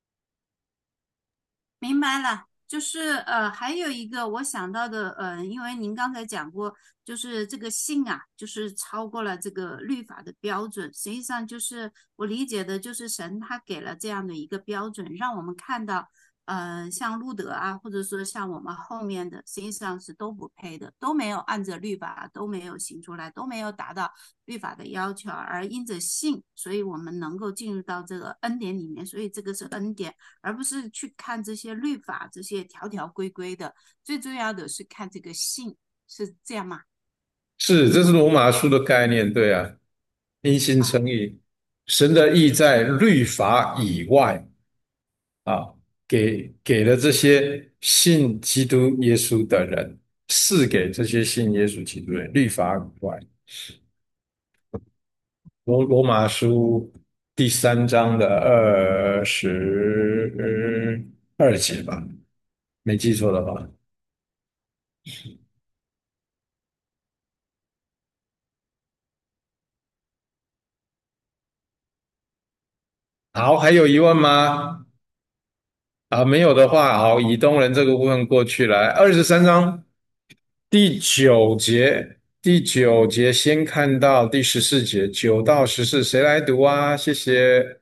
明白了，就是呃，还有一个我想到的，呃，因为您刚才讲过，就是这个性啊，就是超过了这个律法的标准。实际上，就是我理解的，就是神他给了这样的一个标准，让我们看到， 呃，像路德啊，或者说像我们后面的，实际上是都不配的，都没有按着律法都没有行出来，都没有达到律法的要求，而因着信，所以我们能够进入到这个恩典里面，所以这个是恩典，而不是去看这些律法这些条条规规的，最重要的是看这个信，是这样吗？ 是，这是罗马书的概念，对啊，因信啊， 称义，神的义在律法以外啊，给给了这些信基督耶稣的人，赐给这些信耶稣基督的人，律法以外。罗罗马书第三章的二十二节吧，没记错的话。好，还有疑问吗？啊，没有的话，好，以东人这个部分过去来。二十三章第九节，第九节先看到第十四节，九到十四，谁来读啊？谢谢。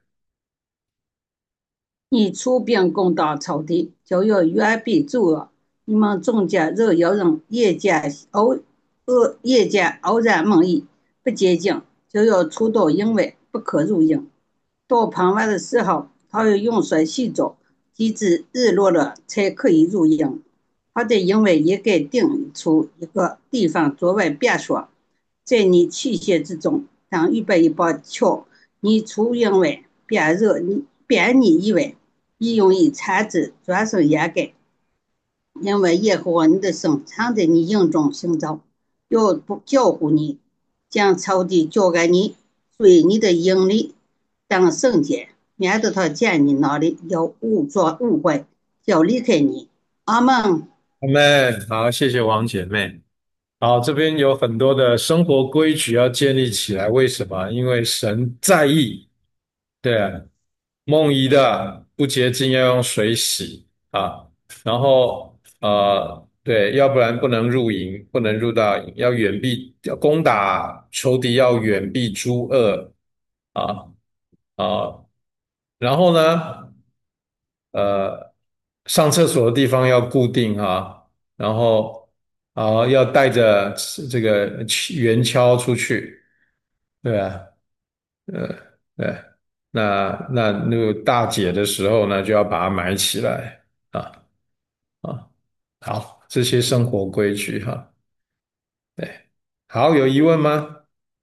你出兵攻打仇敌，就要远避诸恶。你们中间若有人夜间偶恶夜间偶然梦呓，不洁净，就要出到营外，不可入营。到傍晚的时候，他要用水洗澡，直至日落了才可以入营。他在营外也该定出一个地方作为别墅，在你器械之中，当预备一把锹，你出营外，便热便你以外，你用一铲子转身掩盖，因为耶和华你的神常在你营中行走，要不教护你，将仇敌交给你，所以你的营里当圣洁，免得他见你那里有误作误会，就离开你。阿门。 阿门。好，谢谢王姐妹。好，这边有很多的生活规矩要建立起来。为什么？因为神在意。对啊，梦遗的不洁净要用水洗啊，然后呃，对，要不然不能入营，不能入到营，要远避，要攻打仇敌，要远避诸恶啊啊，然后呢，呃，上厕所的地方要固定哈，然后啊要带着这个圆锹出去，对啊。呃，对，那那那个大姐的时候呢，就要把它埋起来啊啊，好，这些生活规矩哈，对，好，有疑问吗？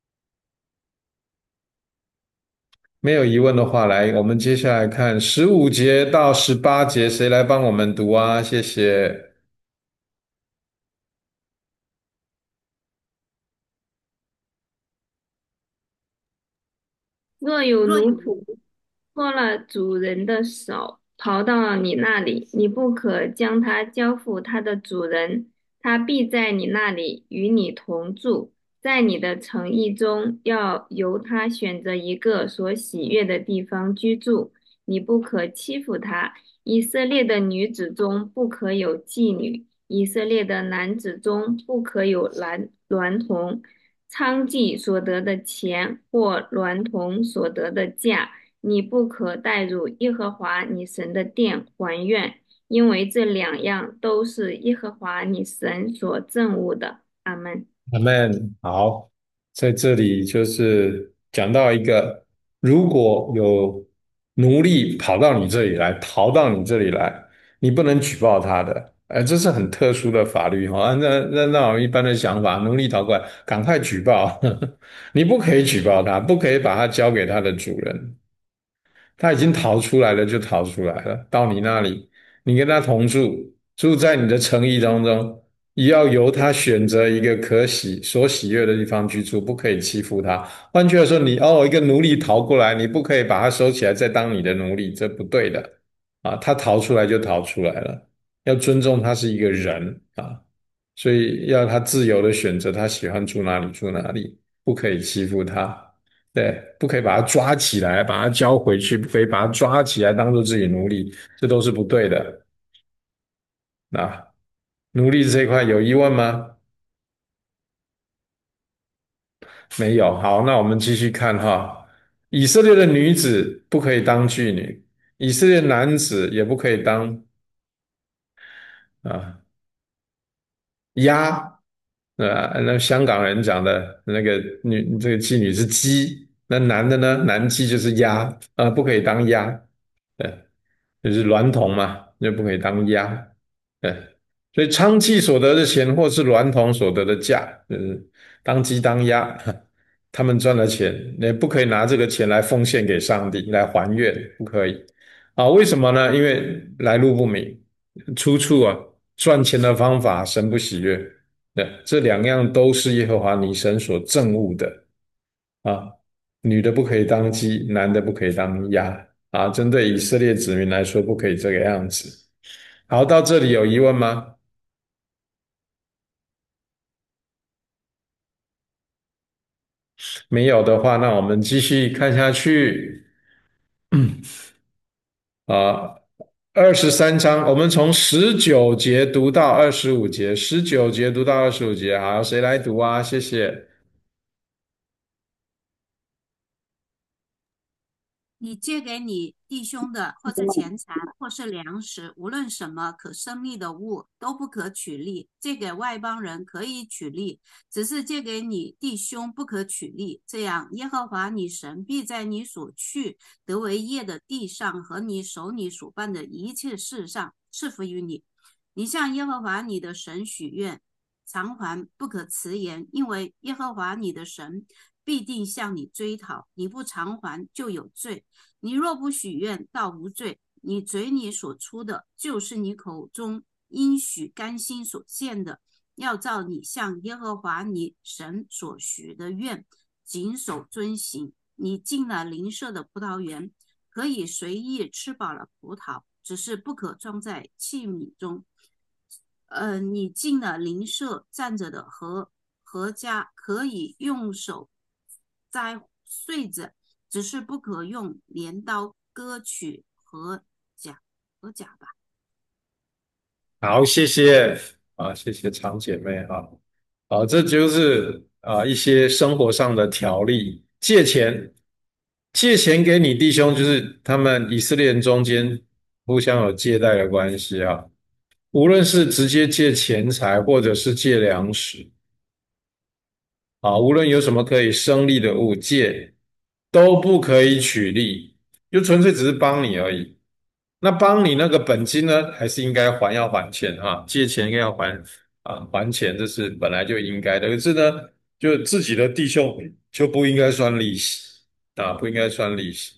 没有疑问的话，来，我们接下来看十五节到十八节，谁来帮我们读啊？谢谢。 若有奴仆脱了主人的手，逃到你那里，你不可将他交付他的主人，他必在你那里与你同住，在你的城邑中，要由他选择一个所喜悦的地方居住。你不可欺负他。以色列的女子中不可有妓女，以色列的男子中不可有男娈童。娼妓所得的钱或娈童所得的价，你不可带入耶和华你神的殿还愿，因为这两样都是耶和华你神所憎恶的。阿门。 阿门。好，在这里就是讲到一个，如果有奴隶跑到你这里来，逃到你这里来，你不能举报他的。哎，这是很特殊的法律哈。按照按照我们一般的想法，奴隶逃过来，赶快举报，你不可以举报他，不可以把他交给他的主人。他已经逃出来了，就逃出来了，到你那里，你跟他同住，住在你的城邑当中，也要由他选择一个可喜所喜悦的地方居住，不可以欺负他。换句话说，你哦，一个奴隶逃过来，你不可以把他收起来再当你的奴隶，这不对的啊！他逃出来就逃出来了，要尊重他是一个人啊，所以要他自由的选择他喜欢住哪里住哪里，不可以欺负他。对，不可以把他抓起来，把他交回去，不可以把他抓起来当做自己奴隶，这都是不对的。那奴隶这一块有疑问吗？没有。好，那我们继续看哈。以色列的女子不可以当妓女，以色列男子也不可以当啊，鸭，啊，那香港人讲的那个女这个妓女是鸡，那男的呢，男妓就是鸭，啊，不可以当鸭，对，就是娈童嘛，就不可以当鸭，对，所以娼妓所得的钱，或是娈童所得的价，就是当鸡当鸭，他们赚的钱，也不可以拿这个钱来奉献给上帝，来还愿，不可以。啊，为什么呢？因为来路不明，出处啊，赚钱的方法神不喜悦。对，这两样都是耶和华你神所憎恶的啊。女的不可以当鸡，男的不可以当鸭啊。针对以色列子民来说，不可以这个样子。好，到这里有疑问吗？没有的话，那我们继续看下去。啊，二十三章，我们从十九节读到二十五节，十九节读到二十五节，好，谁来读啊？谢谢。 你借给你弟兄的，或是钱财，或是粮食，无论什么可生利的物，都不可取利。借给外邦人可以取利，只是借给你弟兄不可取利。这样，耶和华你神必在你所去得为业的地上和你手里所办的一切事上赐福于你。你向耶和华你的神许愿，偿还不可迟延，因为耶和华你的神必定向你追讨，你不偿还就有罪。你若不许愿，倒无罪。你嘴里所出的，就是你口中应许甘心所献的，要照你向耶和华你神所许的愿，谨守遵行。你进了邻舍的葡萄园，可以随意吃饱了葡萄，只是不可装在器皿中。呃，你进了邻舍站着的禾禾家，可以用手摘穗子，只是不可用镰刀割取禾甲，禾甲吧。 好，谢谢啊，谢谢长姐妹哈。好，这就是啊一些生活上的条例。借钱，借钱给你弟兄，就是他们以色列人中间互相有借贷的关系啊。无论是直接借钱财，或者是借粮食，啊，无论有什么可以生利的物借，都不可以取利，就纯粹只是帮你而已。那帮你那个本金呢，还是应该还，要还钱哈，借钱应该要还啊，还钱这是本来就应该的。可是呢，就自己的弟兄就不应该算利息啊，不应该算利息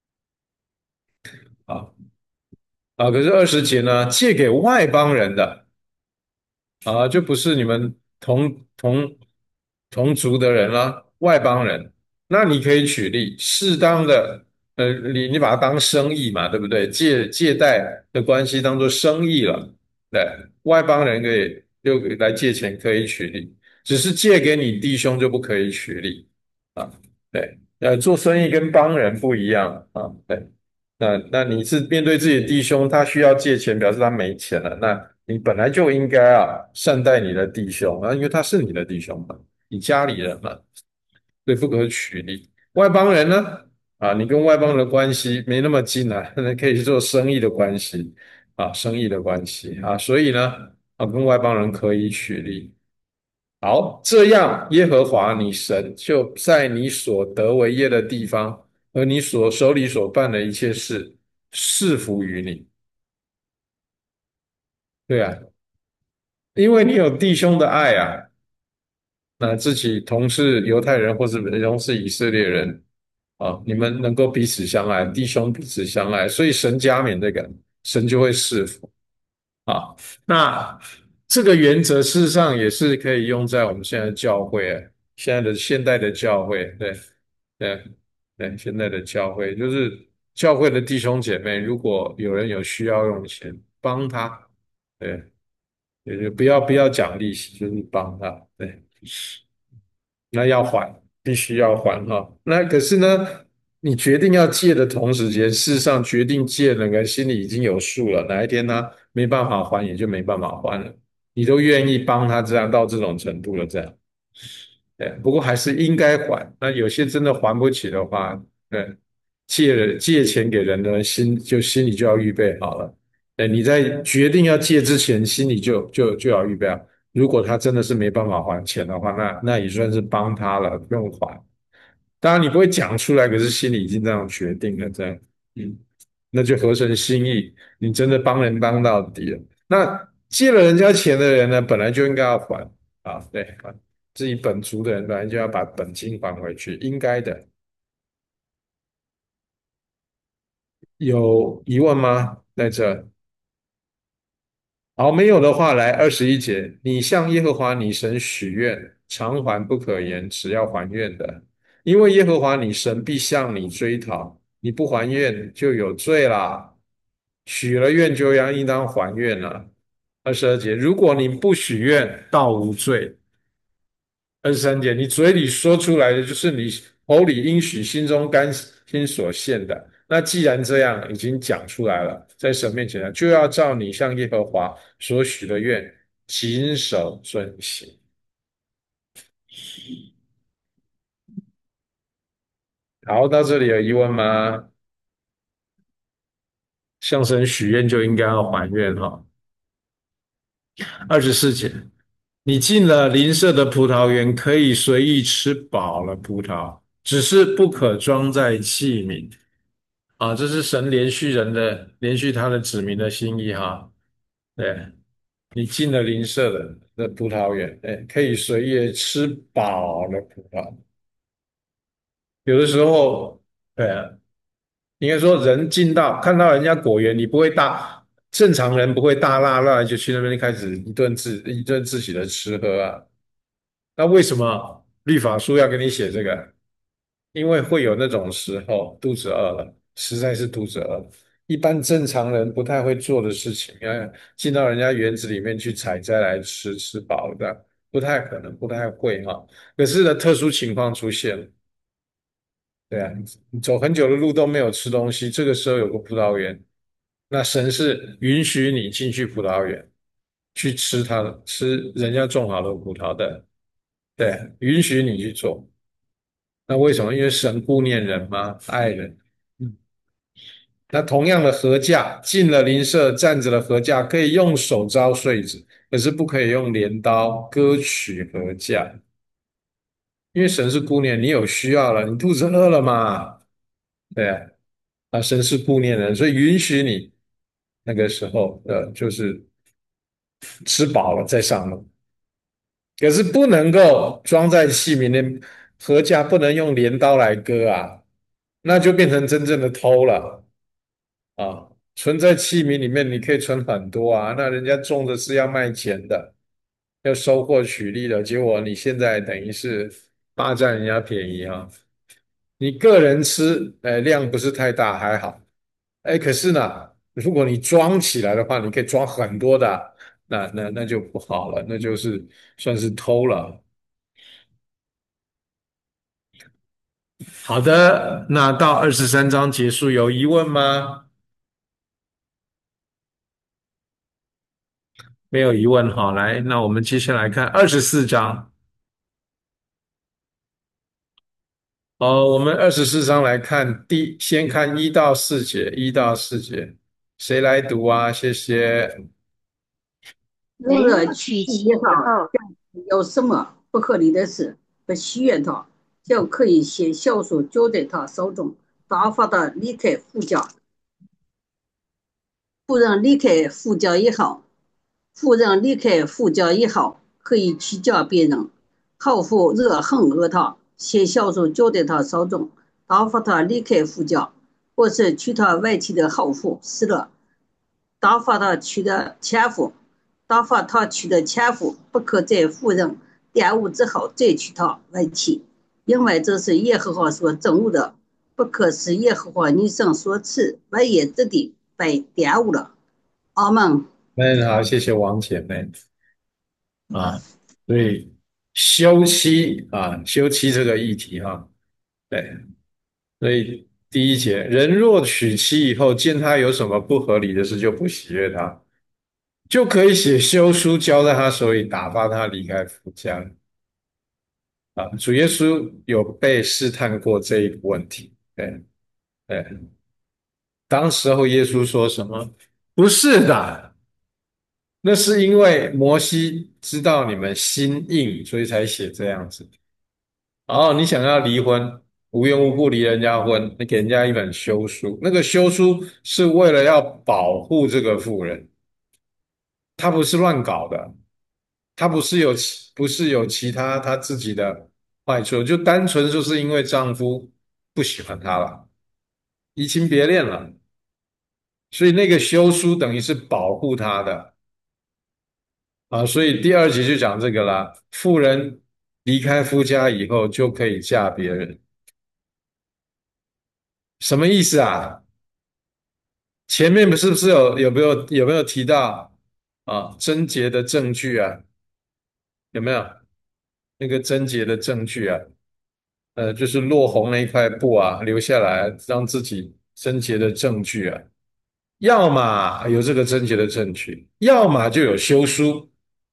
啊啊。可是二十节呢，借给外邦人的。啊，就不是你们同同同族的人啦，外邦人，那你可以取利，适当的，呃，你你把它当生意嘛，对不对？借借贷的关系当做生意了，对，外邦人可以就来借钱可以取利，只是借给你弟兄就不可以取利啊，对，呃，做生意跟帮人不一样啊，对。那那你是面对自己的弟兄，他需要借钱，表示他没钱了。那你本来就应该啊善待你的弟兄啊，因为他是你的弟兄嘛，你家里人嘛，所以不可取利。外邦人呢，啊，你跟外邦人的关系没那么近啊，那可以做生意的关系啊，生意的关系啊，所以呢，啊，跟外邦人可以取利。好，这样耶和华你神就在你所得为业的地方和你所手里所办的一切事赐福于你。对啊，因为你有弟兄的爱啊，那自己同是犹太人或是同是以色列人啊，你们能够彼此相爱，弟兄彼此相爱，所以神加冕这个，神就会赐福。啊，那这个原则事实上也是可以用在我们现在的教会啊，现在的现代的教会，对对对，现在的教会就是教会的弟兄姐妹，如果有人有需要用钱，帮他，对，也就不要不要讲利息，就是帮他，对。那要还，必须要还哈。那可是呢，你决定要借的同时间，事实上决定借那个心里已经有数了，哪一天呢没办法还，也就没办法还了。你都愿意帮他这样到这种程度了，这样，对。不过还是应该还。那有些真的还不起的话，对，借了借钱给人的心就心里就要预备好了。 哎，你在决定要借之前，心里就就就要预备啊。如果他真的是没办法还钱的话，那那也算是帮他了，不用还。当然你不会讲出来，可是心里已经这样决定了，这样，嗯，那就合成心意，你真的帮人帮到底了。那借了人家钱的人呢，本来就应该要还啊，对，还自己本族的人本来就要把本金还回去，应该的。有疑问吗？在这？好，没有的话，来二十一节，你向耶和华你神许愿，偿还不可延迟，要还愿的，因为耶和华你神必向你追讨，你不还愿就有罪啦。许了愿就要应当还愿了。二十二节，如果你不许愿，倒无罪。二十三节，你嘴里说出来的就是你口里应许，心中甘心所献的。那既然这样，已经讲出来了，在神面前呢，就要照你向耶和华所许的愿，谨守遵行。好，到这里有疑问吗？向神许愿就应该要还愿哈。二十四节，你进了邻舍的葡萄园，可以随意吃饱了葡萄，只是不可装在器皿。啊，这是神连续人的连续他的子民的心意哈。对，你进了邻舍的的葡萄园，哎，可以随意吃饱了葡萄。有的时候，对啊，应该说人进到看到人家果园，你不会大正常人不会大辣辣就去那边开始一顿自一顿自己的吃喝啊。那为什么律法书要给你写这个？因为会有那种时候肚子饿了，实在是肚子饿了，一般正常人不太会做的事情，呃，进到人家园子里面去采摘来吃，吃饱了的，不太可能，不太会哈。可是呢，特殊情况出现了，对啊，你走很久的路都没有吃东西，这个时候有个葡萄园，那神是允许你进去葡萄园去吃它的，吃人家种好的葡萄的，对，允许你去做。那为什么？因为神顾念人吗？爱人。嗯，那同样的禾架，进了邻舍站着的禾架，可以用手招穗子，可是不可以用镰刀割取禾架，因为神是顾念你有需要了，你肚子饿了嘛？对啊，啊，神是顾念人，所以允许你那个时候呃，就是吃饱了再上路，可是不能够装在器皿内，禾架不能用镰刀来割啊，那就变成真正的偷了。啊，存在器皿里面，你可以存很多啊。那人家种的是要卖钱的，要收获取利的，结果你现在等于是霸占人家便宜啊。你个人吃，哎，量不是太大，还好。哎，可是呢，如果你装起来的话，你可以装很多的啊，那那那就不好了，那就是算是偷了。好的，那到二十三章结束，有疑问吗？没有疑问，好，来，那我们接下来看二十四章。哦，我们二十四章来看第，先看一到四节，一到四节，谁来读啊？谢谢。 如若娶妻也好，有什么不合理的事，不喜悦他，就可以写孝书交在他手中，大发的离开夫家。夫人离开夫家以后，夫人离开夫家以后，可以去嫁别人。后夫若恨恶他，写孝书交在他手中，打发他离开夫家，或是娶他外妻的后夫死了，打发他娶的前夫，打发他娶的前夫不可在夫人玷污之后再娶她为妻，因为这是耶和华所憎恶的，不可使耶和华女神所赐为业之地被玷污了。阿门。 嗯，好，谢谢王姐妹啊。所以休妻啊，休妻这个议题哈，对，所以第一节，人若娶妻以后，见他有什么不合理的事，就不喜悦他，就可以写休书交在他手里，打发他离开夫家。啊，主耶稣有被试探过这一个问题，对对，当时候耶稣说什么？ 不是的，那是因为摩西知道你们心硬，所以才写这样子。哦，你想要离婚，无缘无故离人家婚，你给人家一本休书，那个休书是为了要保护这个妇人，他不是乱搞的，他不是有其不是有其他他自己的坏处，就单纯就是因为丈夫不喜欢她了，移情别恋了，所以那个休书等于是保护她的啊，所以第二节就讲这个啦，妇人离开夫家以后就可以嫁别人，什么意思啊？前面不是不是有有没有有没有提到啊贞洁的证据啊？有没有那个贞洁的证据啊？呃，就是落红那一块布啊，留下来让自己贞洁的证据啊。要么有这个贞洁的证据，要么就有休书，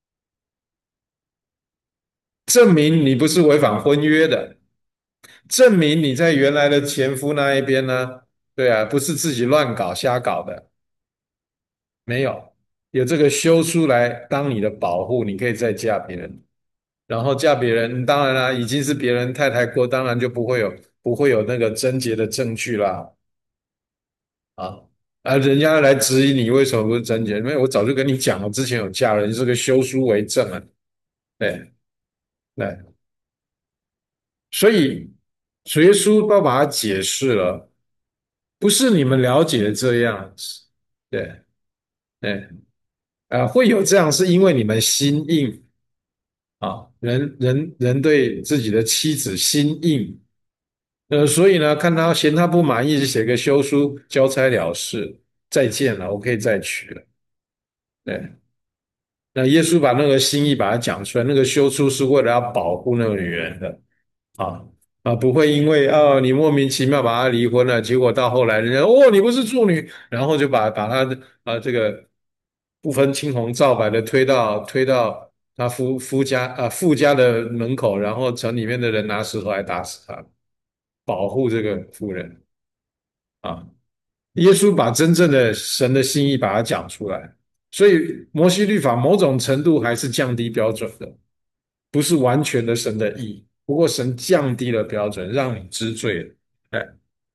证明你不是违反婚约的，证明你在原来的前夫那一边呢，对啊，不是自己乱搞瞎搞的，没有，有这个休书来当你的保护，你可以再嫁别人。然后嫁别人，当然啦，已经是别人太太过，当然就不会有不会有那个贞洁的证据啦。啊啊！人家来质疑你为什么不是贞洁，因为我早就跟你讲了，之前有嫁人，这个休书为证啊。对对，所以主耶稣都把它解释了，不是你们了解的这样子。对对，啊，会有这样是因为你们心硬啊，人人人对自己的妻子心硬。呃，所以呢，看他嫌他不满意，就写个休书，交差了事，再见了，我可以再娶了。对，那耶稣把那个心意把它讲出来，那个休书是为了要保护那个女人的啊啊，不会因为哦你莫名其妙把她离婚了，结果到后来人家哦你不是处女，然后就把把她啊这个不分青红皂白的推到推到他夫夫家啊夫家的门口，然后城里面的人拿石头来打死他，保护这个妇人啊。耶稣把真正的神的心意把它讲出来，所以摩西律法某种程度还是降低标准的，不是完全的神的意。不过神降低了标准，让你知罪了。哎，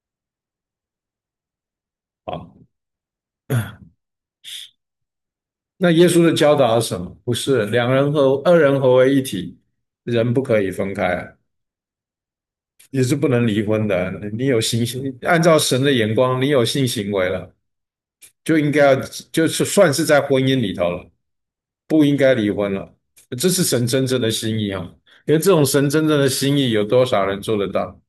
好，那耶稣的教导是什么？不是两人合二人合为一体，人不可以分开啊，也是不能离婚的。你有性行，按照神的眼光，你有性行为了，就应该要就是算是在婚姻里头了。不应该离婚了。这是神真正的心意啊！因为这种神真正的心意，有多少人做得到？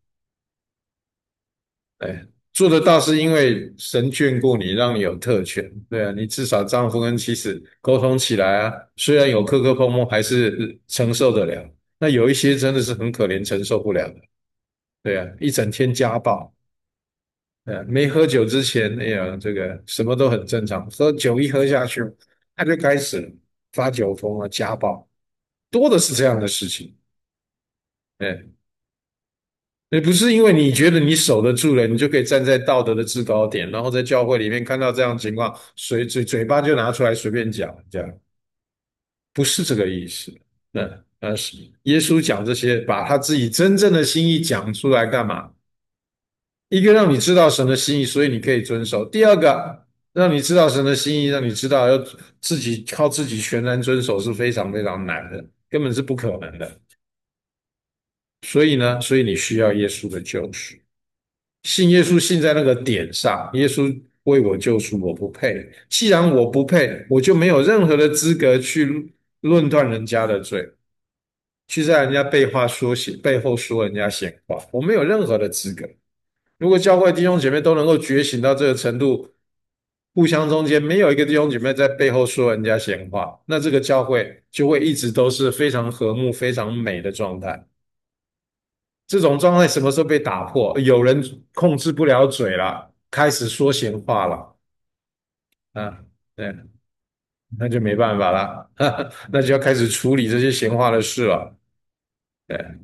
哎，做得到是因为神眷顾你，让你有特权。对啊，你至少丈夫跟妻子沟通起来啊，虽然有磕磕碰碰，还是承受得了。那有一些真的是很可怜，承受不了的。对啊，一整天家暴。呃，没喝酒之前，哎呀，这个什么都很正常，喝酒一喝下去，他就开始发酒疯了，家暴，多的是这样的事情。哎，也不是因为你觉得你守得住了，你就可以站在道德的制高点，然后在教会里面看到这样的情况，随嘴嘴巴就拿出来随便讲，这样不是这个意思。那那是耶稣讲这些，把他自己真正的心意讲出来干嘛？一个让你知道神的心意，所以你可以遵守；第二个让你知道神的心意，让你知道要自己靠自己全然遵守是非常非常难的，根本是不可能的。所以呢，所以你需要耶稣的救赎。信耶稣信在那个点上，耶稣为我救赎，我不配。既然我不配，我就没有任何的资格去论断人家的罪，去在人家背话说写背后说人家闲话，我没有任何的资格。如果教会弟兄姐妹都能够觉醒到这个程度，互相中间没有一个弟兄姐妹在背后说人家闲话，那这个教会就会一直都是非常和睦、非常美的状态。这种状态什么时候被打破？有人控制不了嘴了，开始说闲话了，啊，对，那就没办法了，那就要开始处理这些闲话的事了。对，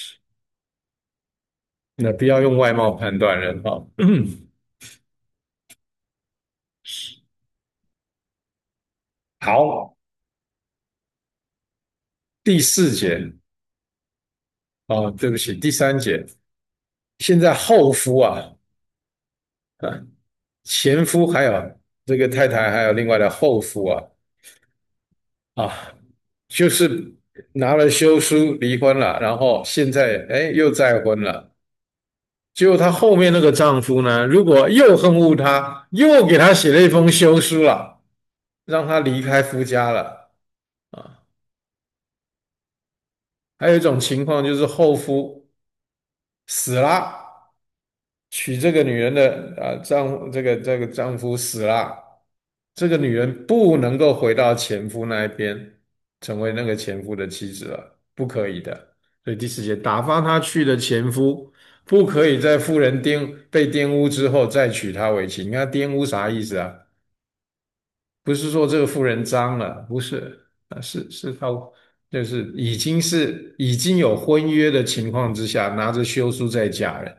那不要用外貌判断人哈。 好，第四节。哦，对不起，第三节。现在后夫啊，啊，前夫还有这个太太，还有另外的后夫啊，啊，就是拿了休书离婚了，然后现在哎又再婚了。结果她后面那个丈夫呢，如果又恨恶她，又给她写了一封休书了，让她离开夫家了啊。还有一种情况就是后夫死了，娶这个女人的啊丈这个这个丈夫死了，这个女人不能够回到前夫那一边，成为那个前夫的妻子了，不可以的。所以第四节，打发他去的前夫，不可以在妇人玷被玷污之后再娶她为妻。你看玷污啥意思啊？不是说这个妇人脏了，不是啊，是是他就是已经是已经有婚约的情况之下，拿着休书在嫁人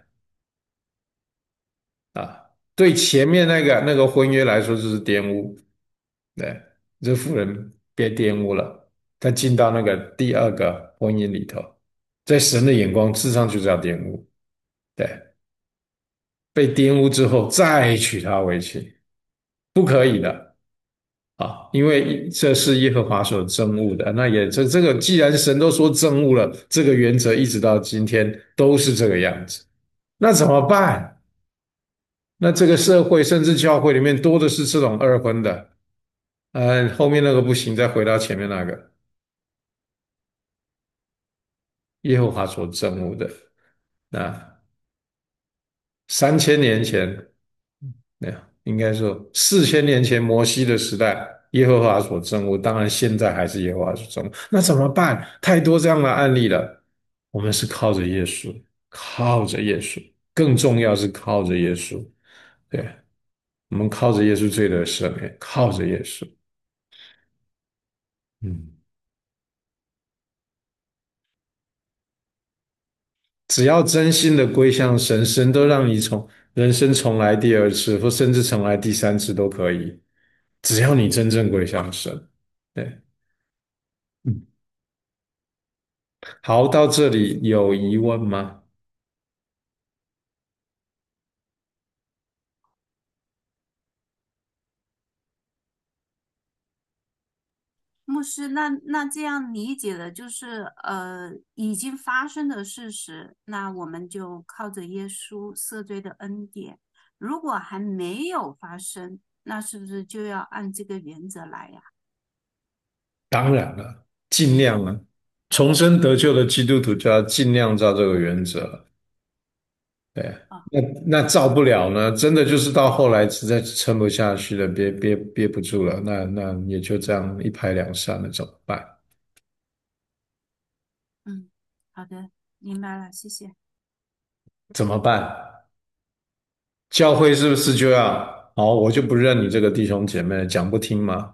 啊。对前面那个那个婚约来说，就是玷污。对，这妇人别玷污了，她进到那个第二个婚姻里头，在神的眼光，事实上就叫玷污。对，被玷污之后再娶她为妻，不可以的啊，因为这是耶和华所憎恶的。那也这这个，既然神都说憎恶了，这个原则一直到今天都是这个样子，那怎么办？那这个社会甚至教会里面多的是这种二婚的，呃，后面那个不行，再回到前面那个。耶和华所憎恶的。那三千年前，没有，应该说四千年前摩西的时代，耶和华所憎恶，当然现在还是耶和华所憎恶。那怎么办？太多这样的案例了。我们是靠着耶稣，靠着耶稣，更重要是靠着耶稣。对，我们靠着耶稣罪的赦免，靠着耶稣。嗯。只要真心的归向神，神都让你从人生重来第二次，或甚至重来第三次都可以。只要你真正归向神。对，嗯，好，到这里有疑问吗？ 牧师，那那这样理解的就是，呃，已经发生的事实，那我们就靠着耶稣赦罪的恩典。如果还没有发生，那是不是就要按这个原则来呀？ 当然了，尽量了。重生得救的基督徒就要尽量照这个原则。对， 啊， 那那照不了呢，真的就是到后来实在撑不下去了，憋憋憋不住了，那那也就这样一拍两散了，怎么办？ 嗯，好的，明白了，谢谢。 怎么办？教会是不是就要，好，我就不认你这个弟兄姐妹了，讲不听吗？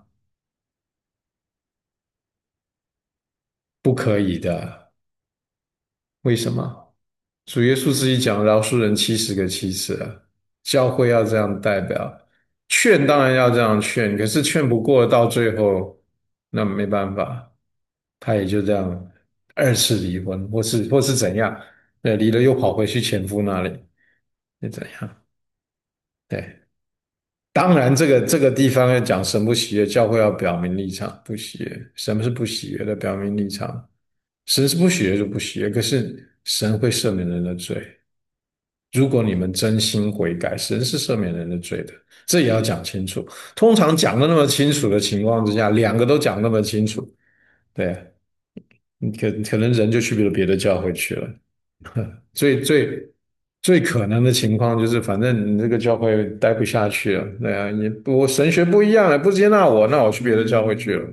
不可以的。为什么？主耶稣自己讲饶恕人七十个七次啊，教会要这样代表，劝当然要这样劝，可是劝不过到最后，那没办法，他也就这样二次离婚，或是或是怎样，对，离了又跑回去前夫那里，是怎样？对。当然，这个这个地方要讲神不喜悦，教会要表明立场，不喜悦。什么是不喜悦的？表明立场。神是不喜悦就不喜悦，可是神会赦免人的罪。如果你们真心悔改，神是赦免人的罪的，这也要讲清楚。通常讲的那么清楚的情况之下，两个都讲那么清楚，对，你可可能人就去了别的教会去了。最最最可能的情况就是，反正你这个教会待不下去了，对啊，你我神学不一样了，不接纳我，那我去别的教会去了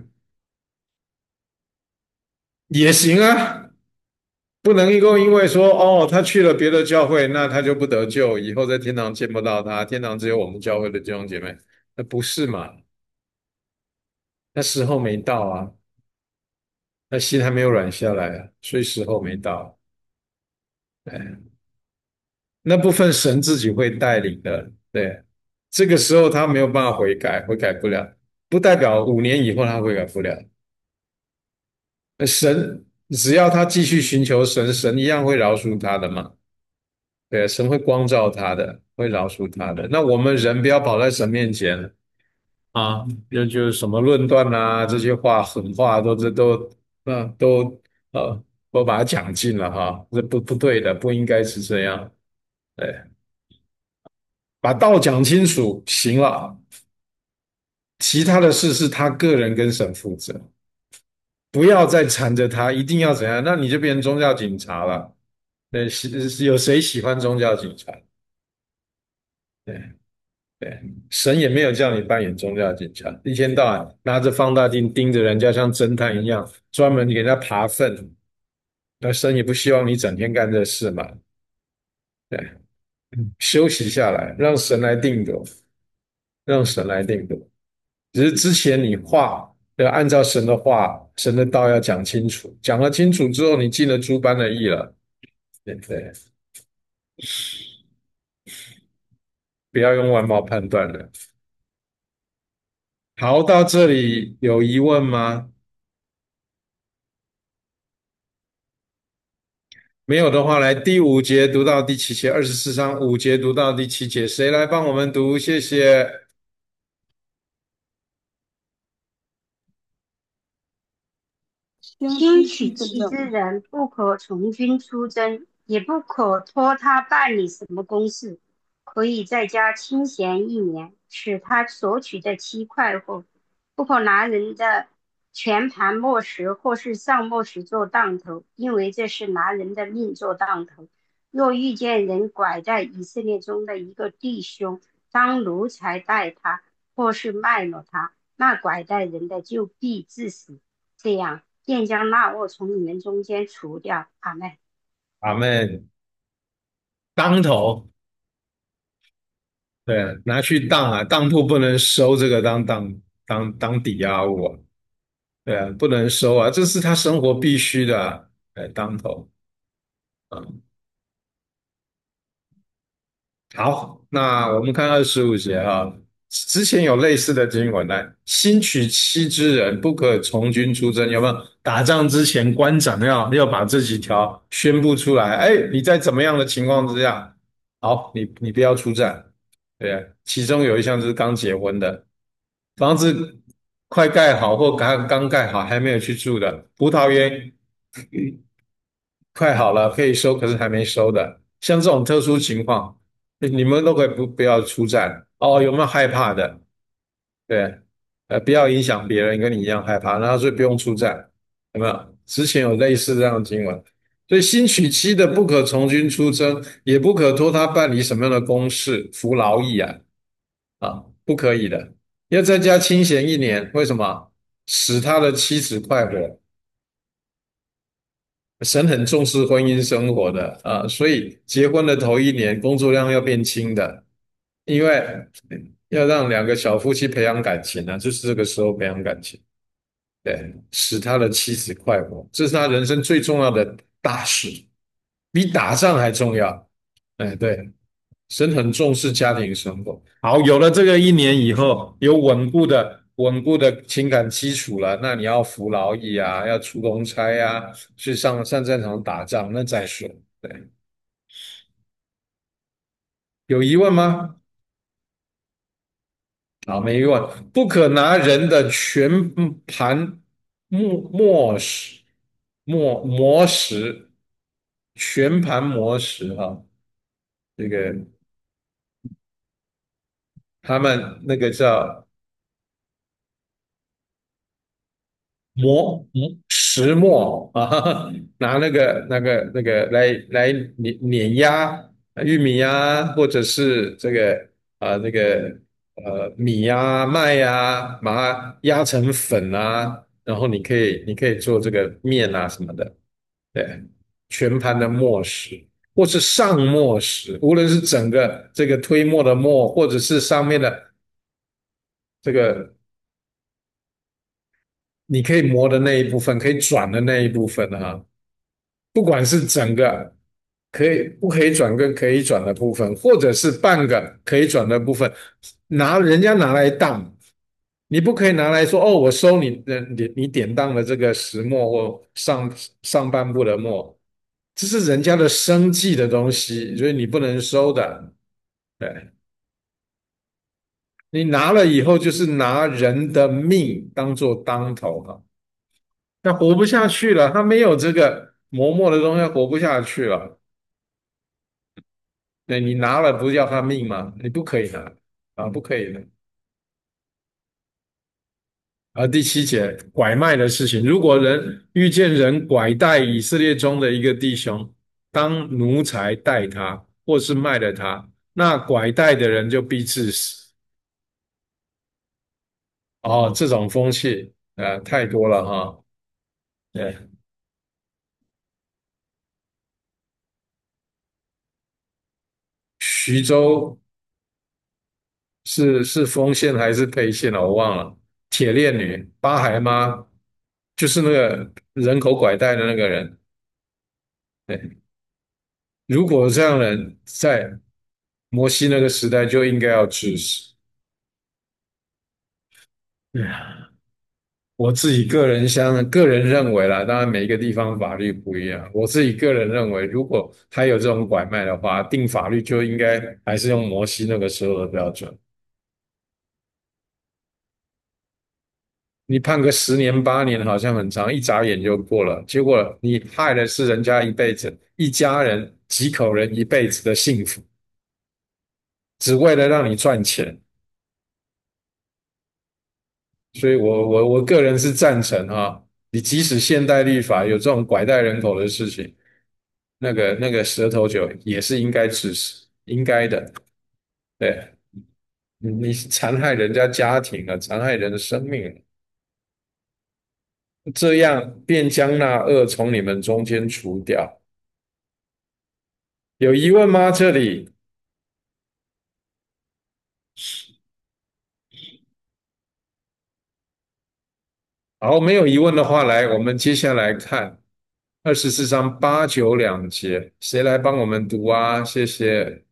也行啊，不能够因为说哦，他去了别的教会，那他就不得救，以后在天堂见不到他，天堂只有我们教会的弟兄姐妹，那不是嘛？那时候没到啊，那心还没有软下来啊，所以时候没到。对。那部分神自己会带领的，对，这个时候他没有办法悔改，悔改不了， 不代表五年以后他会改不了。神只要他继续寻求神，神一样会饶恕他的嘛。对，神会光照他的，会饶恕他的。那我们人不要跑在神面前啊，就就是什么论断啊，这些话狠话都这都啊都呃都把它讲尽了哈，这不不对的，不应该是这样。对，把道讲清楚，行了，其他的事是他个人跟神负责，不要再缠着他，一定要怎样，那你就变成宗教警察了。对，是有谁喜欢宗教警察？对。对，神也没有叫你扮演宗教警察，一天到晚拿着放大镜盯着人家，像侦探一样，专门给人家爬粪。那神也不希望你整天干这事嘛。对，休息下来，让神来定夺，让神来定夺。只是之前你话要按照神的话、神的道要讲清楚，讲了清楚之后，你尽了诸般的义了。对对，不要用外貌判断了。好，到这里有疑问吗？没有的话，来第五节读到第七节，二十四章五节读到第七节，谁来帮我们读？谢谢。 兴兴起娶妻之妻之人， 人，不可从军出征，也不可托他办理什么公事，可以在家清闲一年，使他所娶的妻快活。不可拿人的全盘磨石或是上磨石做当头，因为这是拿人的命做当头。若遇见人拐带以色列中的一个弟兄，当奴才待他，或是卖了他，那拐带人的就必致死。这样便将那恶从你们中间除掉。阿门。 阿门。当头，对，拿去当啊，当铺不能收这个当当当当抵押物啊，对啊，不能收啊，这是他生活必须的啊，哎，当头。嗯，好，那我们看二十五节哈，之前有类似的经文来，新娶妻之人不可从军出征，有没有？打仗之前，官长要要把这几条宣布出来，哎，你在怎么样的情况之下，好，你你不要出战，对啊，其中有一项就是刚结婚的，房子快盖好或刚刚盖好还没有去住的，葡萄园快好了可以收，可是还没收的，像这种特殊情况。你们都可以不不要出战哦？有没有害怕的？对，呃，不要影响别人跟你一样害怕，然后所以不用出战，有没有？之前有类似这样的经文，所以新娶妻的不可从军出征，也不可托他办理什么样的公事，服劳役啊，啊，不可以的，要在家清闲一年，为什么？使他的妻子快活。神很重视婚姻生活的啊，所以结婚的头一年工作量要变轻的，因为要让两个小夫妻培养感情呢、啊，就是这个时候培养感情，对，使他的妻子快活，这是他人生最重要的大事，比打仗还重要。哎，对，神很重视家庭生活。好，有了这个一年以后，有稳固的、稳固的情感基础了，那你要服劳役啊，要出公差啊，去上上战场打仗，那再说。对，有疑问吗？好，没疑问。不可拿人的全盘磨磨石，磨磨石，全盘磨石哈、这个他们那个叫磨嗯石磨啊，拿那个那个那个来来碾碾压玉米啊，或者是这个啊、呃、那个呃米呀、麦呀、把它压成粉啊，然后你可以你可以做这个面啊什么的，对，全盘的磨石，或是上磨石，无论是整个这个推磨的磨，或者是上面的这个你可以磨的那一部分，可以转的那一部分啊，不管是整个可以不可以转跟可以转的部分，或者是半个可以转的部分，拿人家拿来当， 你不可以拿来说哦，我收你的你你典当的这个石墨或上上半部的墨，这是人家的生计的东西，所以你不能收的。对，你拿了以后，就是拿人的命当做当头了，他活不下去了，他没有这个磨墨的东西，他活不下去了。对，你拿了不是要他命吗？你不可以拿啊，不可以的。而第七节拐卖的事情，如果人遇见人拐带以色列中的一个弟兄，当奴才待他，或是卖了他，那拐带的人就必致死。哦，这种风气，呃，太多了哈。对，徐州是是丰县还是沛县了？我忘了。铁链女八孩吗？就是那个人口拐带的那个人。对，如果这样的人在摩西那个时代就应该要治死。对啊，我自己个人相个人认为啦，当然每一个地方法律不一样。我自己个人认为，如果他有这种拐卖的话，定法律就应该还是用摩西那个时候的标准。你判个十年八年好像很长，一眨眼就过了，结果你害的是人家一辈子，一家人几口人一辈子的幸福，只为了让你赚钱。所以我我我个人是赞成哈，你即使现代律法有这种拐带人口的事情，那个那个蛇头酒也是应该治死，应该的。对，你你残害人家家庭了，残害人的生命了，这样便将那恶从你们中间除掉。有疑问吗？这里？好，没有疑问的话，来，我们接下来看二十四章八九两节，谁来帮我们读啊？谢谢。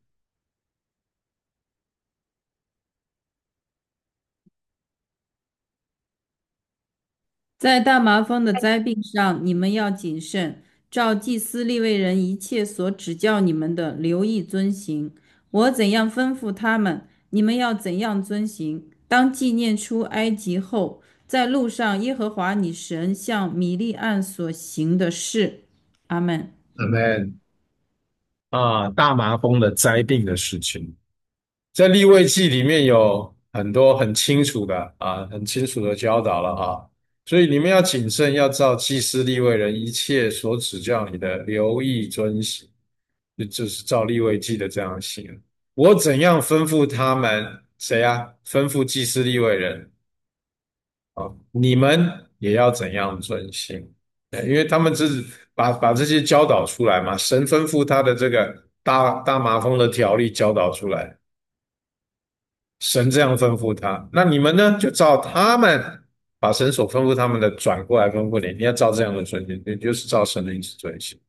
在大麻风的灾病上，你们要谨慎，照祭司利未人一切所指教你们的，留意遵行。我怎样吩咐他们，你们要怎样遵行。当纪念出埃及后，在路上耶和华你神向米利暗所行的事。阿门。 阿门。啊，大麻风的灾病的事情，在立位记里面有很多很清楚的啊，很清楚的教导了哈。所以你们要谨慎，要照祭司立位人一切所指教你的，留意遵行，就就是照立位记的这样行。我怎样吩咐他们？谁啊？吩咐祭司立位人啊，你们也要怎样遵行？对，因为他们是把把这些教导出来嘛，神吩咐他的这个大大麻风的条例教导出来。神这样吩咐他，那你们呢？就照他们把神所吩咐他们的转过来吩咐你，你要照这样的遵行，你就是照神的意思遵行。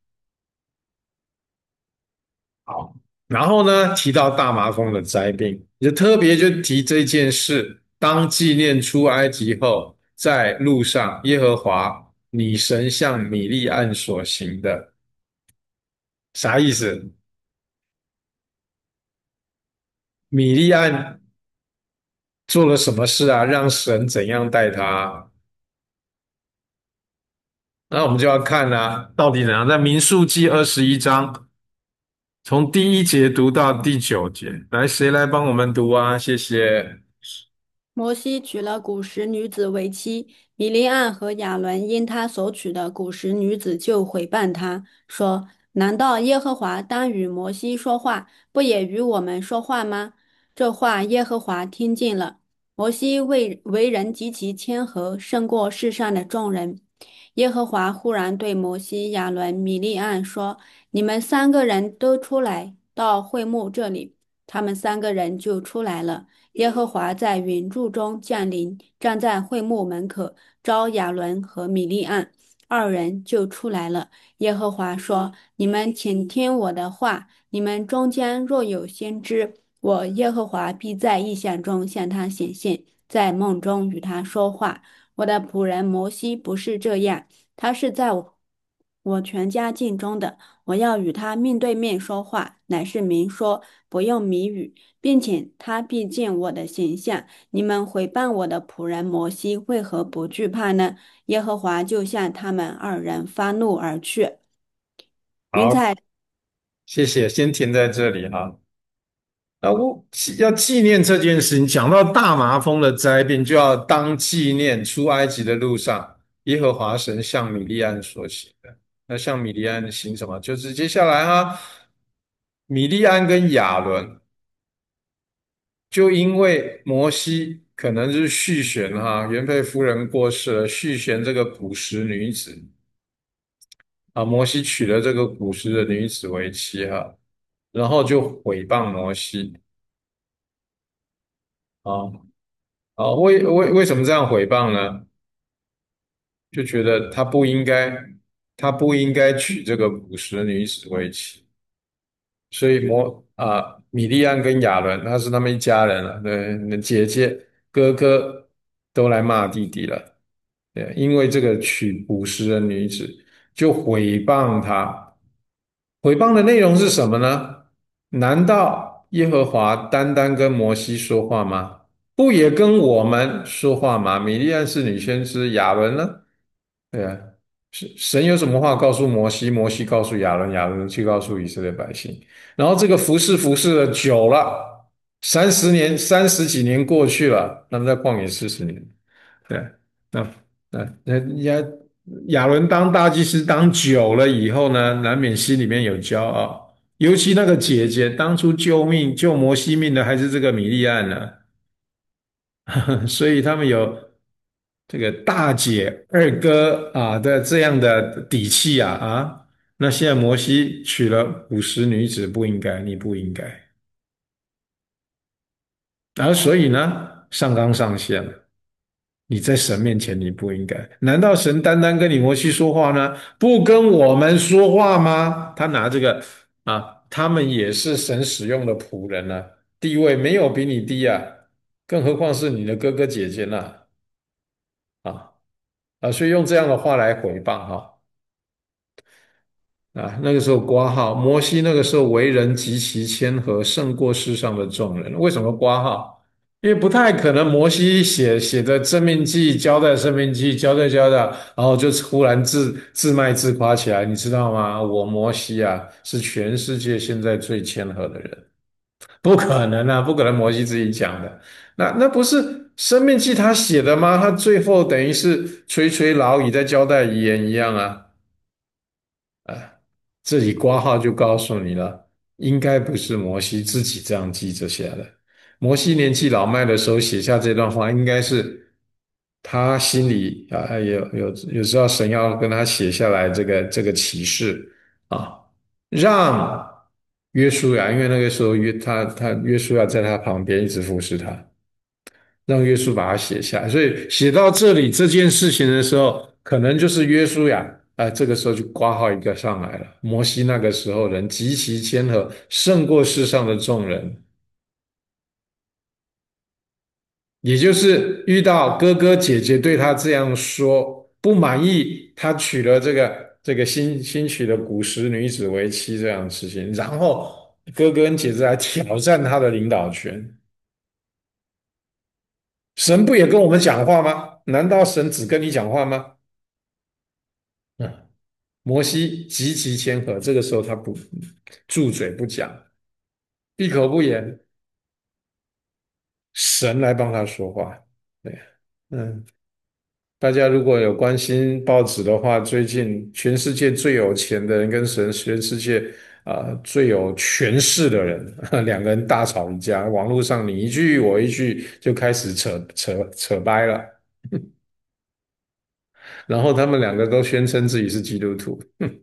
好，然后呢，提到大麻风的灾病，就特别就提这件事。当纪念出埃及后，在路上，耶和华你神向米利暗所行的，啥意思？米利暗做了什么事啊？让神怎样待他？那我们就要看啦、到底怎样？在民数记二十一章，从第一节读到第九节，来，谁来帮我们读啊？谢谢。 摩西娶了古时女子为妻，米利暗和亚伦因他所娶的古时女子就毁谤他，说：难道耶和华当与摩西说话，不也与我们说话吗？这话耶和华听见了。摩西为为人极其谦和，胜过世上的众人。耶和华忽然对摩西、亚伦、米利暗说：你们三个人都出来，到会幕这里。他们三个人就出来了。耶和华在云柱中降临，站在会幕门口，招亚伦和米利暗，二人就出来了。耶和华说：你们请听我的话，你们中间若有先知，我耶和华必在异象中向他显现。 在梦中与他说话。我的仆人摩西不是这样，他是在我我全家境中的，我要与他面对面说话，乃是明说，不用谜语，并且他必见我的形象。你们毁谤我的仆人摩西，为何不惧怕呢？耶和华就向他们二人发怒而去。云好， 彩。 谢谢，先停在这里哈。啊，我要纪念这件事情，讲到大麻风的灾病，就要当纪念出埃及的路上，耶和华神向米利暗所行的。那向米利暗行什么？就是接下来哈，米利暗跟亚伦就因为摩西可能是续弦哈，原配夫人过世了，续弦这个古时女子啊，摩西娶了这个古时的女子为妻哈，然后就毁谤摩西啊。啊，为为为什么这样毁谤呢？就觉得他不应该，他不应该娶这个古时女子为妻，所以摩啊米利暗跟亚伦，他是他们一家人了，对，那姐姐哥哥都来骂弟弟了，对，因为这个娶古时的女子，就毁谤他，毁谤的内容是什么呢？难道耶和华单单跟摩西说话吗？不也跟我们说话吗？米利暗是女先知，亚伦呢？对啊，神神有什么话告诉摩西，摩西告诉亚伦，亚伦去告诉以色列百姓。然后这个服侍服侍了久了，三十年、三十几年过去了，那么在旷野四十年。对，那那那亚亚伦当大祭司当久了以后呢，难免心里面有骄傲。尤其那个姐姐当初救命救摩西命的还是这个米利暗呢，所以他们有这个大姐二哥啊的这样的底气啊啊。那现在摩西娶了五十女子，不应该，你不应该。而所以呢，上纲上线了。你在神面前你不应该，难道神单单跟你摩西说话呢？不跟我们说话吗？他拿这个啊，他们也是神使用的仆人啊，地位没有比你低啊，更何况是你的哥哥姐姐呢？啊啊，所以用这样的话来回谤哈。啊，那个时候挂号，摩西那个时候为人极其谦和，胜过世上的众人。为什么挂号？因为不太可能摩西写写的生命记，交代生命记，交代交代，然后就忽然自自卖自夸起来，你知道吗？我摩西啊，是全世界现在最谦和的人，不可能啊，不可能摩西自己讲的。那那不是生命记他写的吗？他最后等于是垂垂老矣，在交代遗言一样啊。啊，这里挂号就告诉你了，应该不是摩西自己这样记着下的。摩西年纪老迈的时候写下这段话，应该是他心里啊有有有知道神要跟他写下来这个这个启示啊，让约书亚，因为那个时候约他他约书亚在他旁边一直服侍他，让约书把它写下来。所以写到这里这件事情的时候，可能就是约书亚。啊，这个时候就挂号一个上来了。摩西那个时候人极其谦和，胜过世上的众人，也就是遇到哥哥姐姐对他这样说不满意，他娶了这个这个新新娶的古时女子为妻这样的事情，然后哥哥跟姐姐来挑战他的领导权。神不也跟我们讲话吗？难道神只跟你讲话吗？嗯，摩西极其谦和，这个时候他不住嘴不讲，闭口不言，神来帮他说话。对，嗯，大家如果有关心报纸的话，最近全世界最有钱的人跟神，全世界啊、呃最有权势的人，两个人大吵一架，网络上你一句我一句，就开始扯扯扯掰了。然后他们两个都宣称自己是基督徒。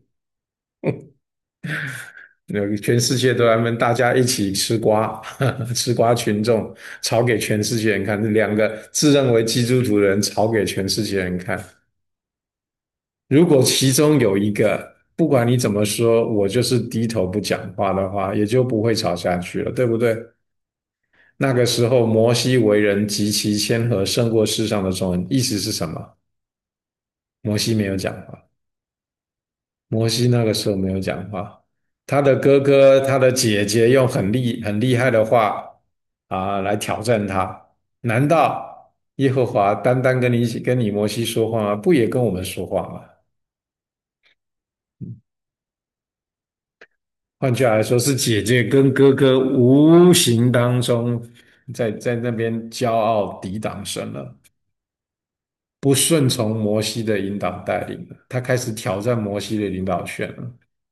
那个全世界都在们大家一起吃瓜，吃瓜群众吵给全世界人看，两个自认为基督徒的人吵给全世界人看。如果其中有一个，不管你怎么说，我就是低头不讲话的话，也就不会吵下去了，对不对？ 那个时候摩西为人极其谦和，胜过世上的众人。意思是什么？摩西没有讲话，摩西那个时候没有讲话，他的哥哥、他的姐姐用很厉很厉害的话啊来挑战他。难道耶和华单单跟你跟你摩西说话吗？不也跟我们说话吗？换句话来说，是姐姐跟哥哥无形当中在在那边骄傲抵挡神了，不顺从摩西的引导带领了，他开始挑战摩西的领导权了。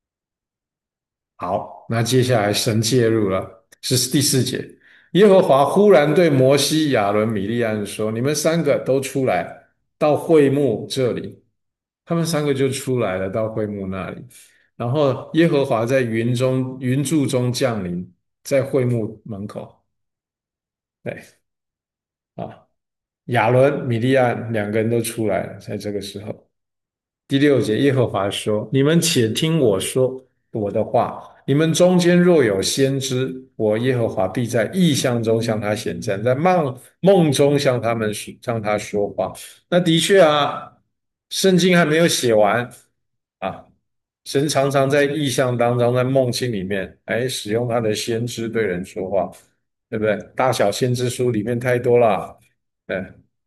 好，那接下来神介入了，是第四节。耶和华忽然对摩西、亚伦、米利暗说：“你们三个都出来，到会幕这里。”他们三个就出来了，到会幕那里。然后耶和华在云中、云柱中降临，在会幕门口。对啊，亚伦、米利暗两个人都出来了，在这个时候。第六节，耶和华说：“你们且听我说我的话。你们中间若有先知，我耶和华必在异象中向他显现，在梦梦中向他们向他说话。”那的确啊，圣经还没有写完啊。神常常在异象当中，在梦境里面，哎，使用他的先知对人说话，对不对？大小先知书里面太多了，对，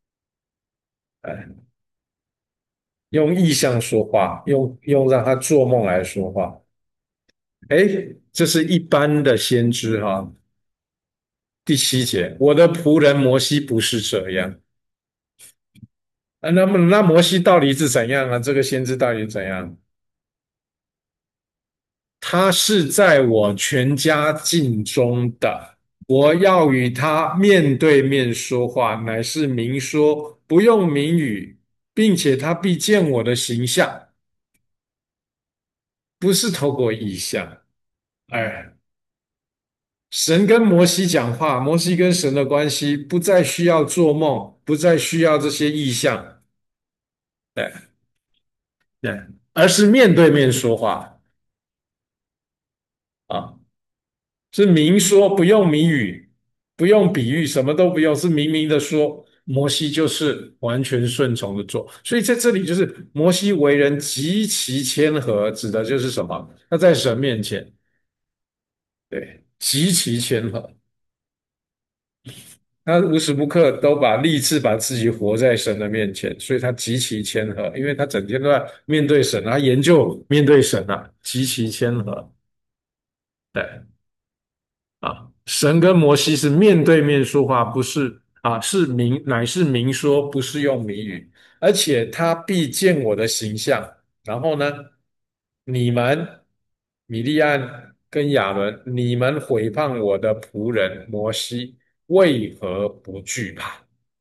哎。用意象说话，用用让他做梦来说话。哎，这是一般的先知哈。第七节，我的仆人摩西不是这样啊。那么，那摩西到底是怎样啊？这个先知到底是怎样？他是在我全家境中的，我要与他面对面说话，乃是明说，不用明语，并且他必见我的形象，不是透过意象。哎，神跟摩西讲话，摩西跟神的关系不再需要做梦，不再需要这些意象，对对，而是面对面说话啊，是明说，不用谜语，不用比喻，什么都不用，是明明的说。摩西就是完全顺从的做，所以在这里就是摩西为人极其谦和，指的就是什么？他在神面前，对，极其谦和。他无时不刻都把立志把自己活在神的面前，所以他极其谦和，因为他整天都在面对神，他研究面对神啊，极其谦和。对啊，神跟摩西是面对面说话，不是啊，是明乃是明说，不是用谜语，而且他必见我的形象。然后呢，你们米利暗跟亚伦，你们毁谤我的仆人摩西，为何不惧怕？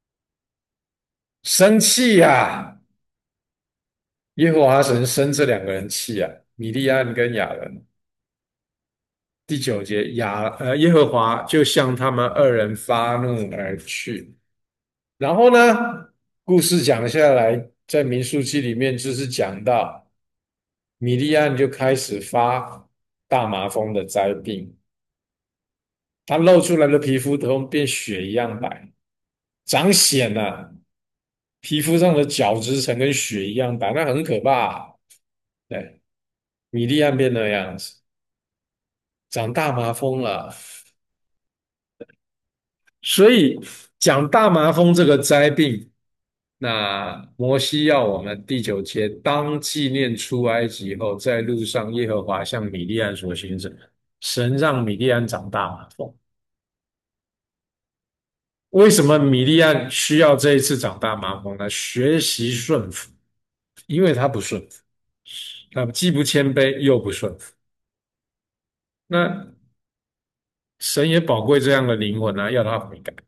生气呀、耶和华神生这两个人气啊，米利暗跟亚伦。第九节，亚呃耶和华就向他们二人发怒而去。然后呢，故事讲下来，在民数记里面就是讲到米利暗就开始发大麻风的灾病，他露出来的皮肤都变血一样白，长癣了，皮肤上的角质层跟血一样白，那很可怕。对，米利暗变那样子，长大麻风了。所以讲大麻风这个灾病，那摩西要我们第九节当纪念出埃及后，在路上耶和华向米利暗所行什么？神让米利暗长大麻风。为什么米利暗需要这一次长大麻风呢？学习顺服，因为他不顺服，他既不谦卑又不顺服。那神也宝贵这样的灵魂呢、要他悔改。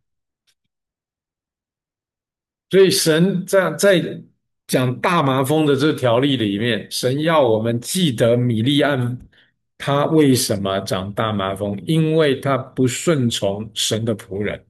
所以神在在讲大麻风的这条例里面，神要我们记得米利暗他为什么长大麻风，因为他不顺从神的仆人。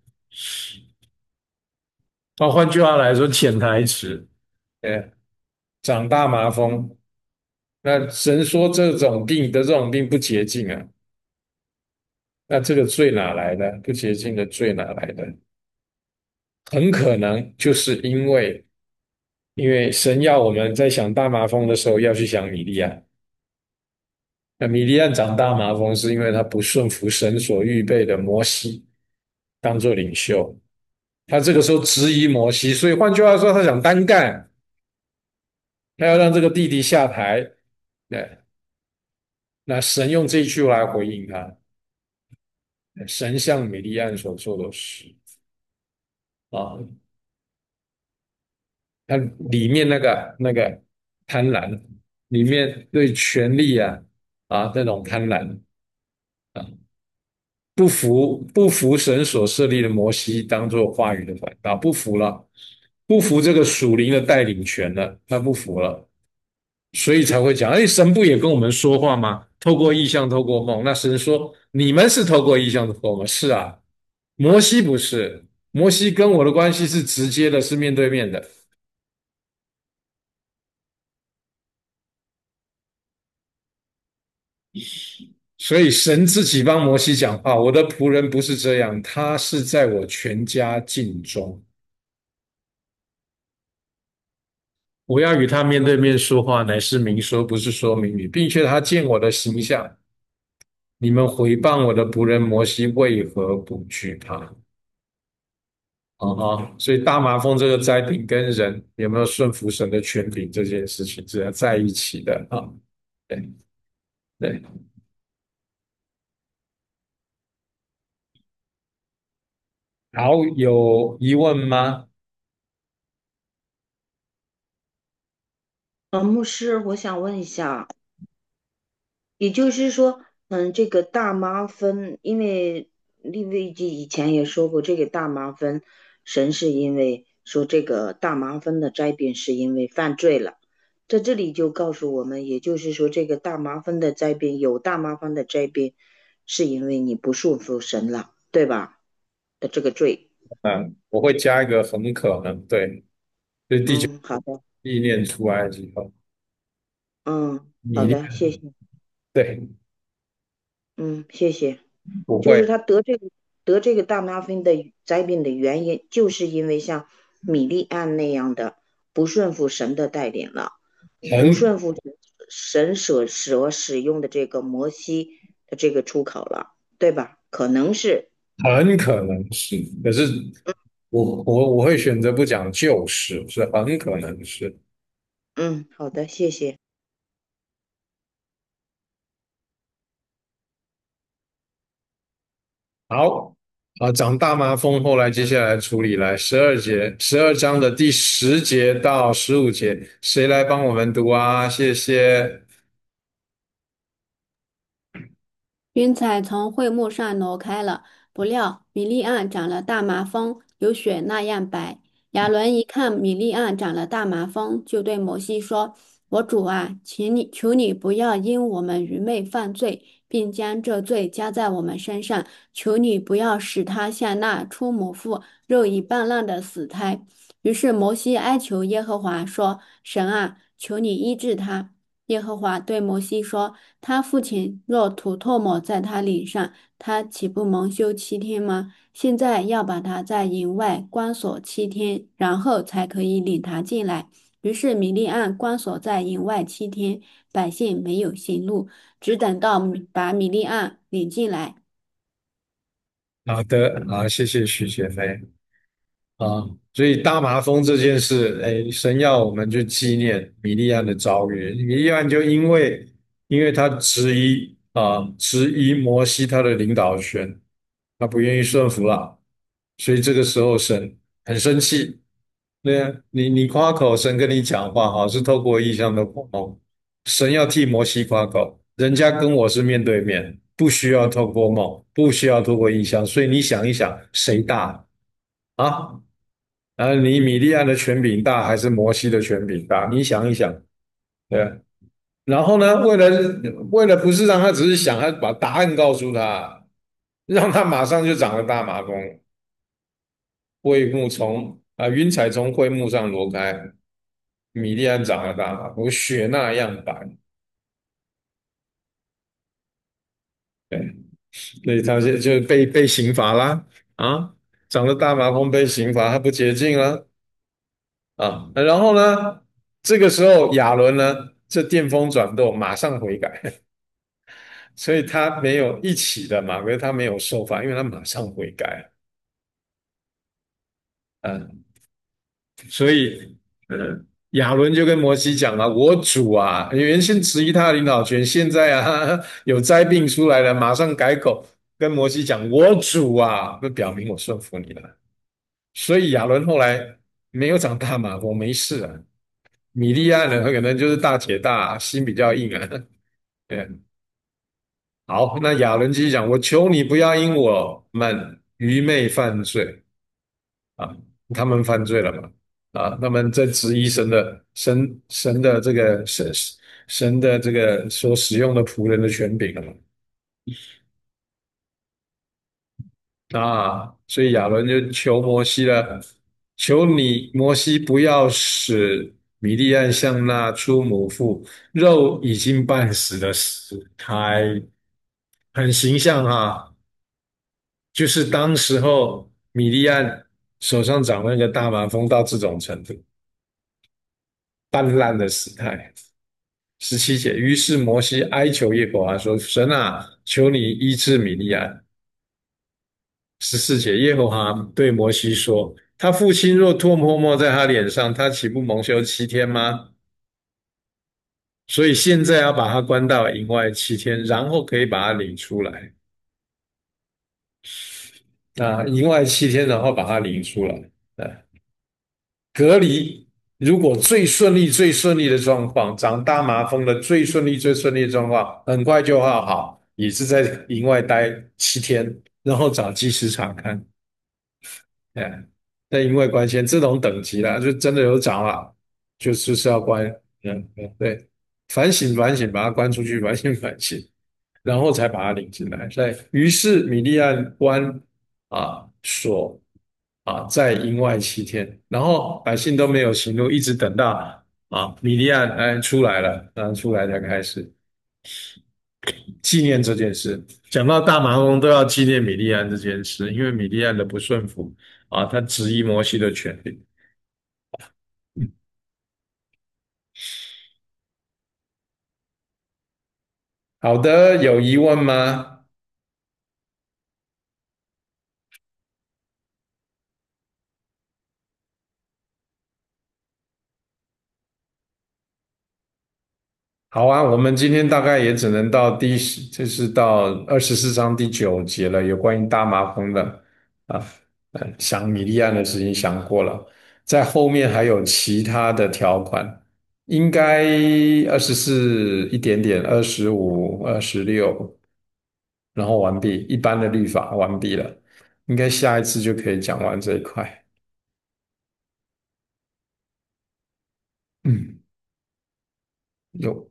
哦，换句话来说，潜台词，哎，长大麻风，那神说这种病得这种病不洁净啊， 那这个罪哪来的？不洁净的罪哪来的？很可能就是因为，因为神要我们在想大麻风的时候要去想米利亚。那米利暗长大麻风，是因为他不顺服神所预备的摩西当做领袖，他这个时候质疑摩西，所以换句话说，他想单干，他要让这个弟弟下台。对，那神用这一句话来回应他，神向米利暗所做的事啊，他里面那个那个贪婪，里面对权力啊啊那种贪婪。啊。不服不服神所设立的摩西当做话语的管道，不服了，不服这个属灵的带领权了，他不服了，所以才会讲，哎，神不也跟我们说话吗？透过异象，透过梦。那神说，你们是透过异象，透过梦，是啊，摩西不是，摩西跟我的关系是直接的，是面对面的。所以神自己帮摩西讲话，我的仆人不是这样，他是在我全家尽忠。我要与他面对面说话，乃是明说，不是说明语，并且他见我的形象。你们毁谤我的仆人摩西，为何不惧怕？啊哈！所以大麻风这个灾病跟人有没有顺服神的权柄这件事情是要在一起的啊。对对，好，有疑问吗？ 呃，牧师，我想问一下，也就是说，嗯，这个大麻风，因为利未记以前也说过，这个大麻风，神是因为说这个大麻风的灾变是因为犯罪了，在这里就告诉我们，也就是说，这个大麻风的灾变有大麻风的灾变，是因为你不顺服神了，对吧？的这个罪。 嗯，我会加一个很可能，对，就是第九嗯，好的。 意念出来之后， 嗯，好你的，谢谢。 对， 嗯，谢谢。 不会。 就是他得这个得这个大麻风的灾病的原因，就是因为像米利暗那样的不顺服神的带领了，不很顺服神所所使用的这个摩西的这个出口了，对吧？可能是。 很可能是，可是我我我会选择不讲就是，是很可能是。 嗯，好的，谢谢。 好，啊，长大麻风，后来接下来处理来十二节，十二章的第十节到十五节，谁来帮我们读啊？谢谢。 云彩从会幕上挪开了，不料米利暗长了大麻风，有雪那样白。亚伦一看米利暗长了大麻风，就对摩西说：“我主啊，请你求你不要因我们愚昧犯罪，并将这罪加在我们身上。求你不要使他像那出母腹肉已半烂的死胎。”于是摩西哀求耶和华说：“神啊，求你医治他。”耶和华对摩西说：他父亲若吐唾沫在他脸上，他岂不蒙羞七天吗？现在要把他在营外关锁七天，然后才可以领他进来。于是米利暗关锁在营外七天，百姓没有行路，只等到把米利暗领进来。 好的，好，谢谢徐姐妹。啊，所以大麻风这件事，哎，神要我们去纪念米利暗的遭遇。米利暗就因为因为他质疑啊，质疑摩西他的领导权，他不愿意顺服了，所以这个时候神很生气。对啊，你你夸口，神跟你讲话，哈，是透过异象的光梦。神要替摩西夸口，人家跟我是面对面，不需要透过梦，不需要透过异象，所以你想一想，谁大啊？啊，你米利暗的权柄大还是摩西的权柄大？你想一想，对啊。然后呢，为了为了不是让他只是想，他把答案告诉他，让他马上就长了大麻风，会幕从啊云彩从会幕上挪开，米利暗长了大麻风，雪那样白。对， 所以他就就被被刑罚啦啊，长了大麻风被刑罚，他不洁净了啊。然后呢，这个时候亚伦呢，这电风转舵，马上悔改，所以他没有一起的嘛，可是他没有受罚，因为他马上悔改。嗯，所以，呃，亚伦就跟摩西讲了：“我主啊，原先质疑他的领导权，现在啊有灾病出来了，马上改口，跟摩西讲：我主啊，这表明我顺服你了。”所以亚伦后来没有长大麻风，没事啊。米利暗呢，他可能就是大姐大，心比较硬啊。对，好，那亚伦继续讲：“我求你不要因我们愚昧犯罪。”啊，他们犯罪了嘛？啊，他们在质疑神的神神的这个神神的这个所使用的仆人的权柄了嘛？啊，所以亚伦就求摩西了，求你摩西不要使米利暗像那出母腹肉已经半死的死胎，很形象哈、就是当时候米利暗手上长那个大麻风到这种程度，半烂的死态。十七节，于是摩西哀求耶和华说：“神啊，求你医治米利暗。”十四节，耶和华对摩西说：“他父亲若唾沫沫在他脸上，他岂不蒙羞七天吗？所以现在要把他关到营外七天，然后可以把他领出来。啊，营外七天，然后把他领出来。啊，隔离。如果最顺利、最顺利的状况，长大麻风的最顺利、最顺利的状况，很快就要好，也是在营外待七天，然后找技师查看。哎，但因为关系这种等级啦，就真的有长了，就就是要关，嗯嗯，对，反省反省，把他关出去，反省反省，然后才把他领进来。所以，于是米利暗关啊锁啊在营外七天，然后百姓都没有行路，一直等到啊米利暗哎出来了，然后出来才开始纪念这件事。讲到大麻风都要纪念米利暗这件事，因为米利暗的不顺服啊，他质疑摩西的权利。好的，有疑问吗？好啊，我们今天大概也只能到第十，这是到二十四章第九节了，有关于大麻风的啊，呃，想米利暗的事情想过了，在后面还有其他的条款，应该二十四一点点，二十五、二十六，然后完毕，一般的律法完毕了，应该下一次就可以讲完这一块。嗯，有，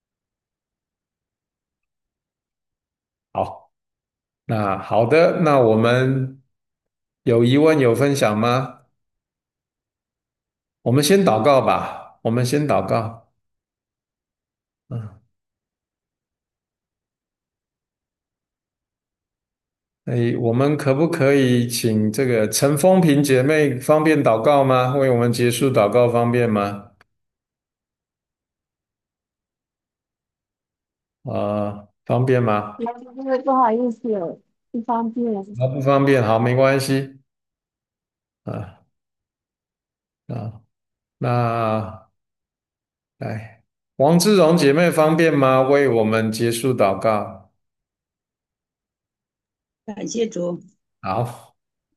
好。那好的，那我们有疑问有分享吗？我们先祷告吧，我们先祷告。嗯，哎，我们可不可以请这个陈风平姐妹方便祷告吗？为我们结束祷告方便吗？啊、方便吗？ 那不不好意思，不方便。 啊，不方便，好，没关系。啊啊，那来，王志荣姐妹方便吗？为我们结束祷告。 感谢主。 好。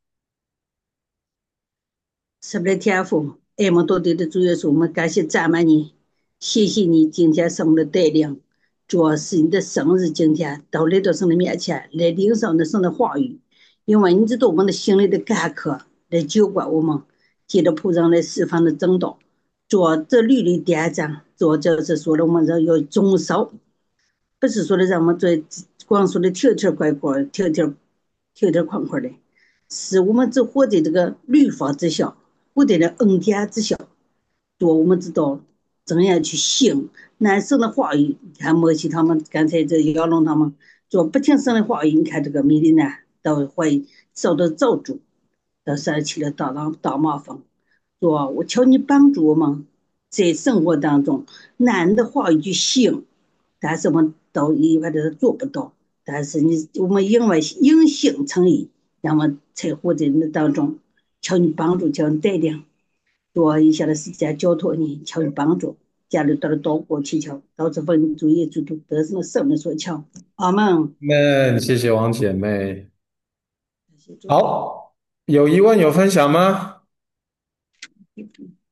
是不是天父，爱慕到底的主耶稣，我们感谢赞美你，谢谢你今天生的带领，主要是你的生日今天到来到神的面前来领受的神的话语，因为你知道我们的心里的干渴，来浇灌我们，借着仆人来释放的正道，做这律例典章，做就是说的我们人要遵守，不是说的让我们做光说的条条乖乖，条条条条框框的，是我们只活在这个律法之下。不得的恩典之下，做我们知道怎样去信男生的话语。看摩西他们刚才这亚龙他们， 做不听神的话语，你看这个米利呢都会受到咒诅，都生起了大浪大麻风。说我求你帮助我们，在生活当中，男的话语就行，但是我们都一般都是做不到。但是你我们因为因信称义，那么才活在那当中。求你帮助，求你带领，多一下的时间交托你，求你帮助。家里到了祷告祈求，到这份主耶稣基督得胜的圣名所求。阿门。 那谢谢王姐妹。 谢谢主。 好，有疑问有分享吗？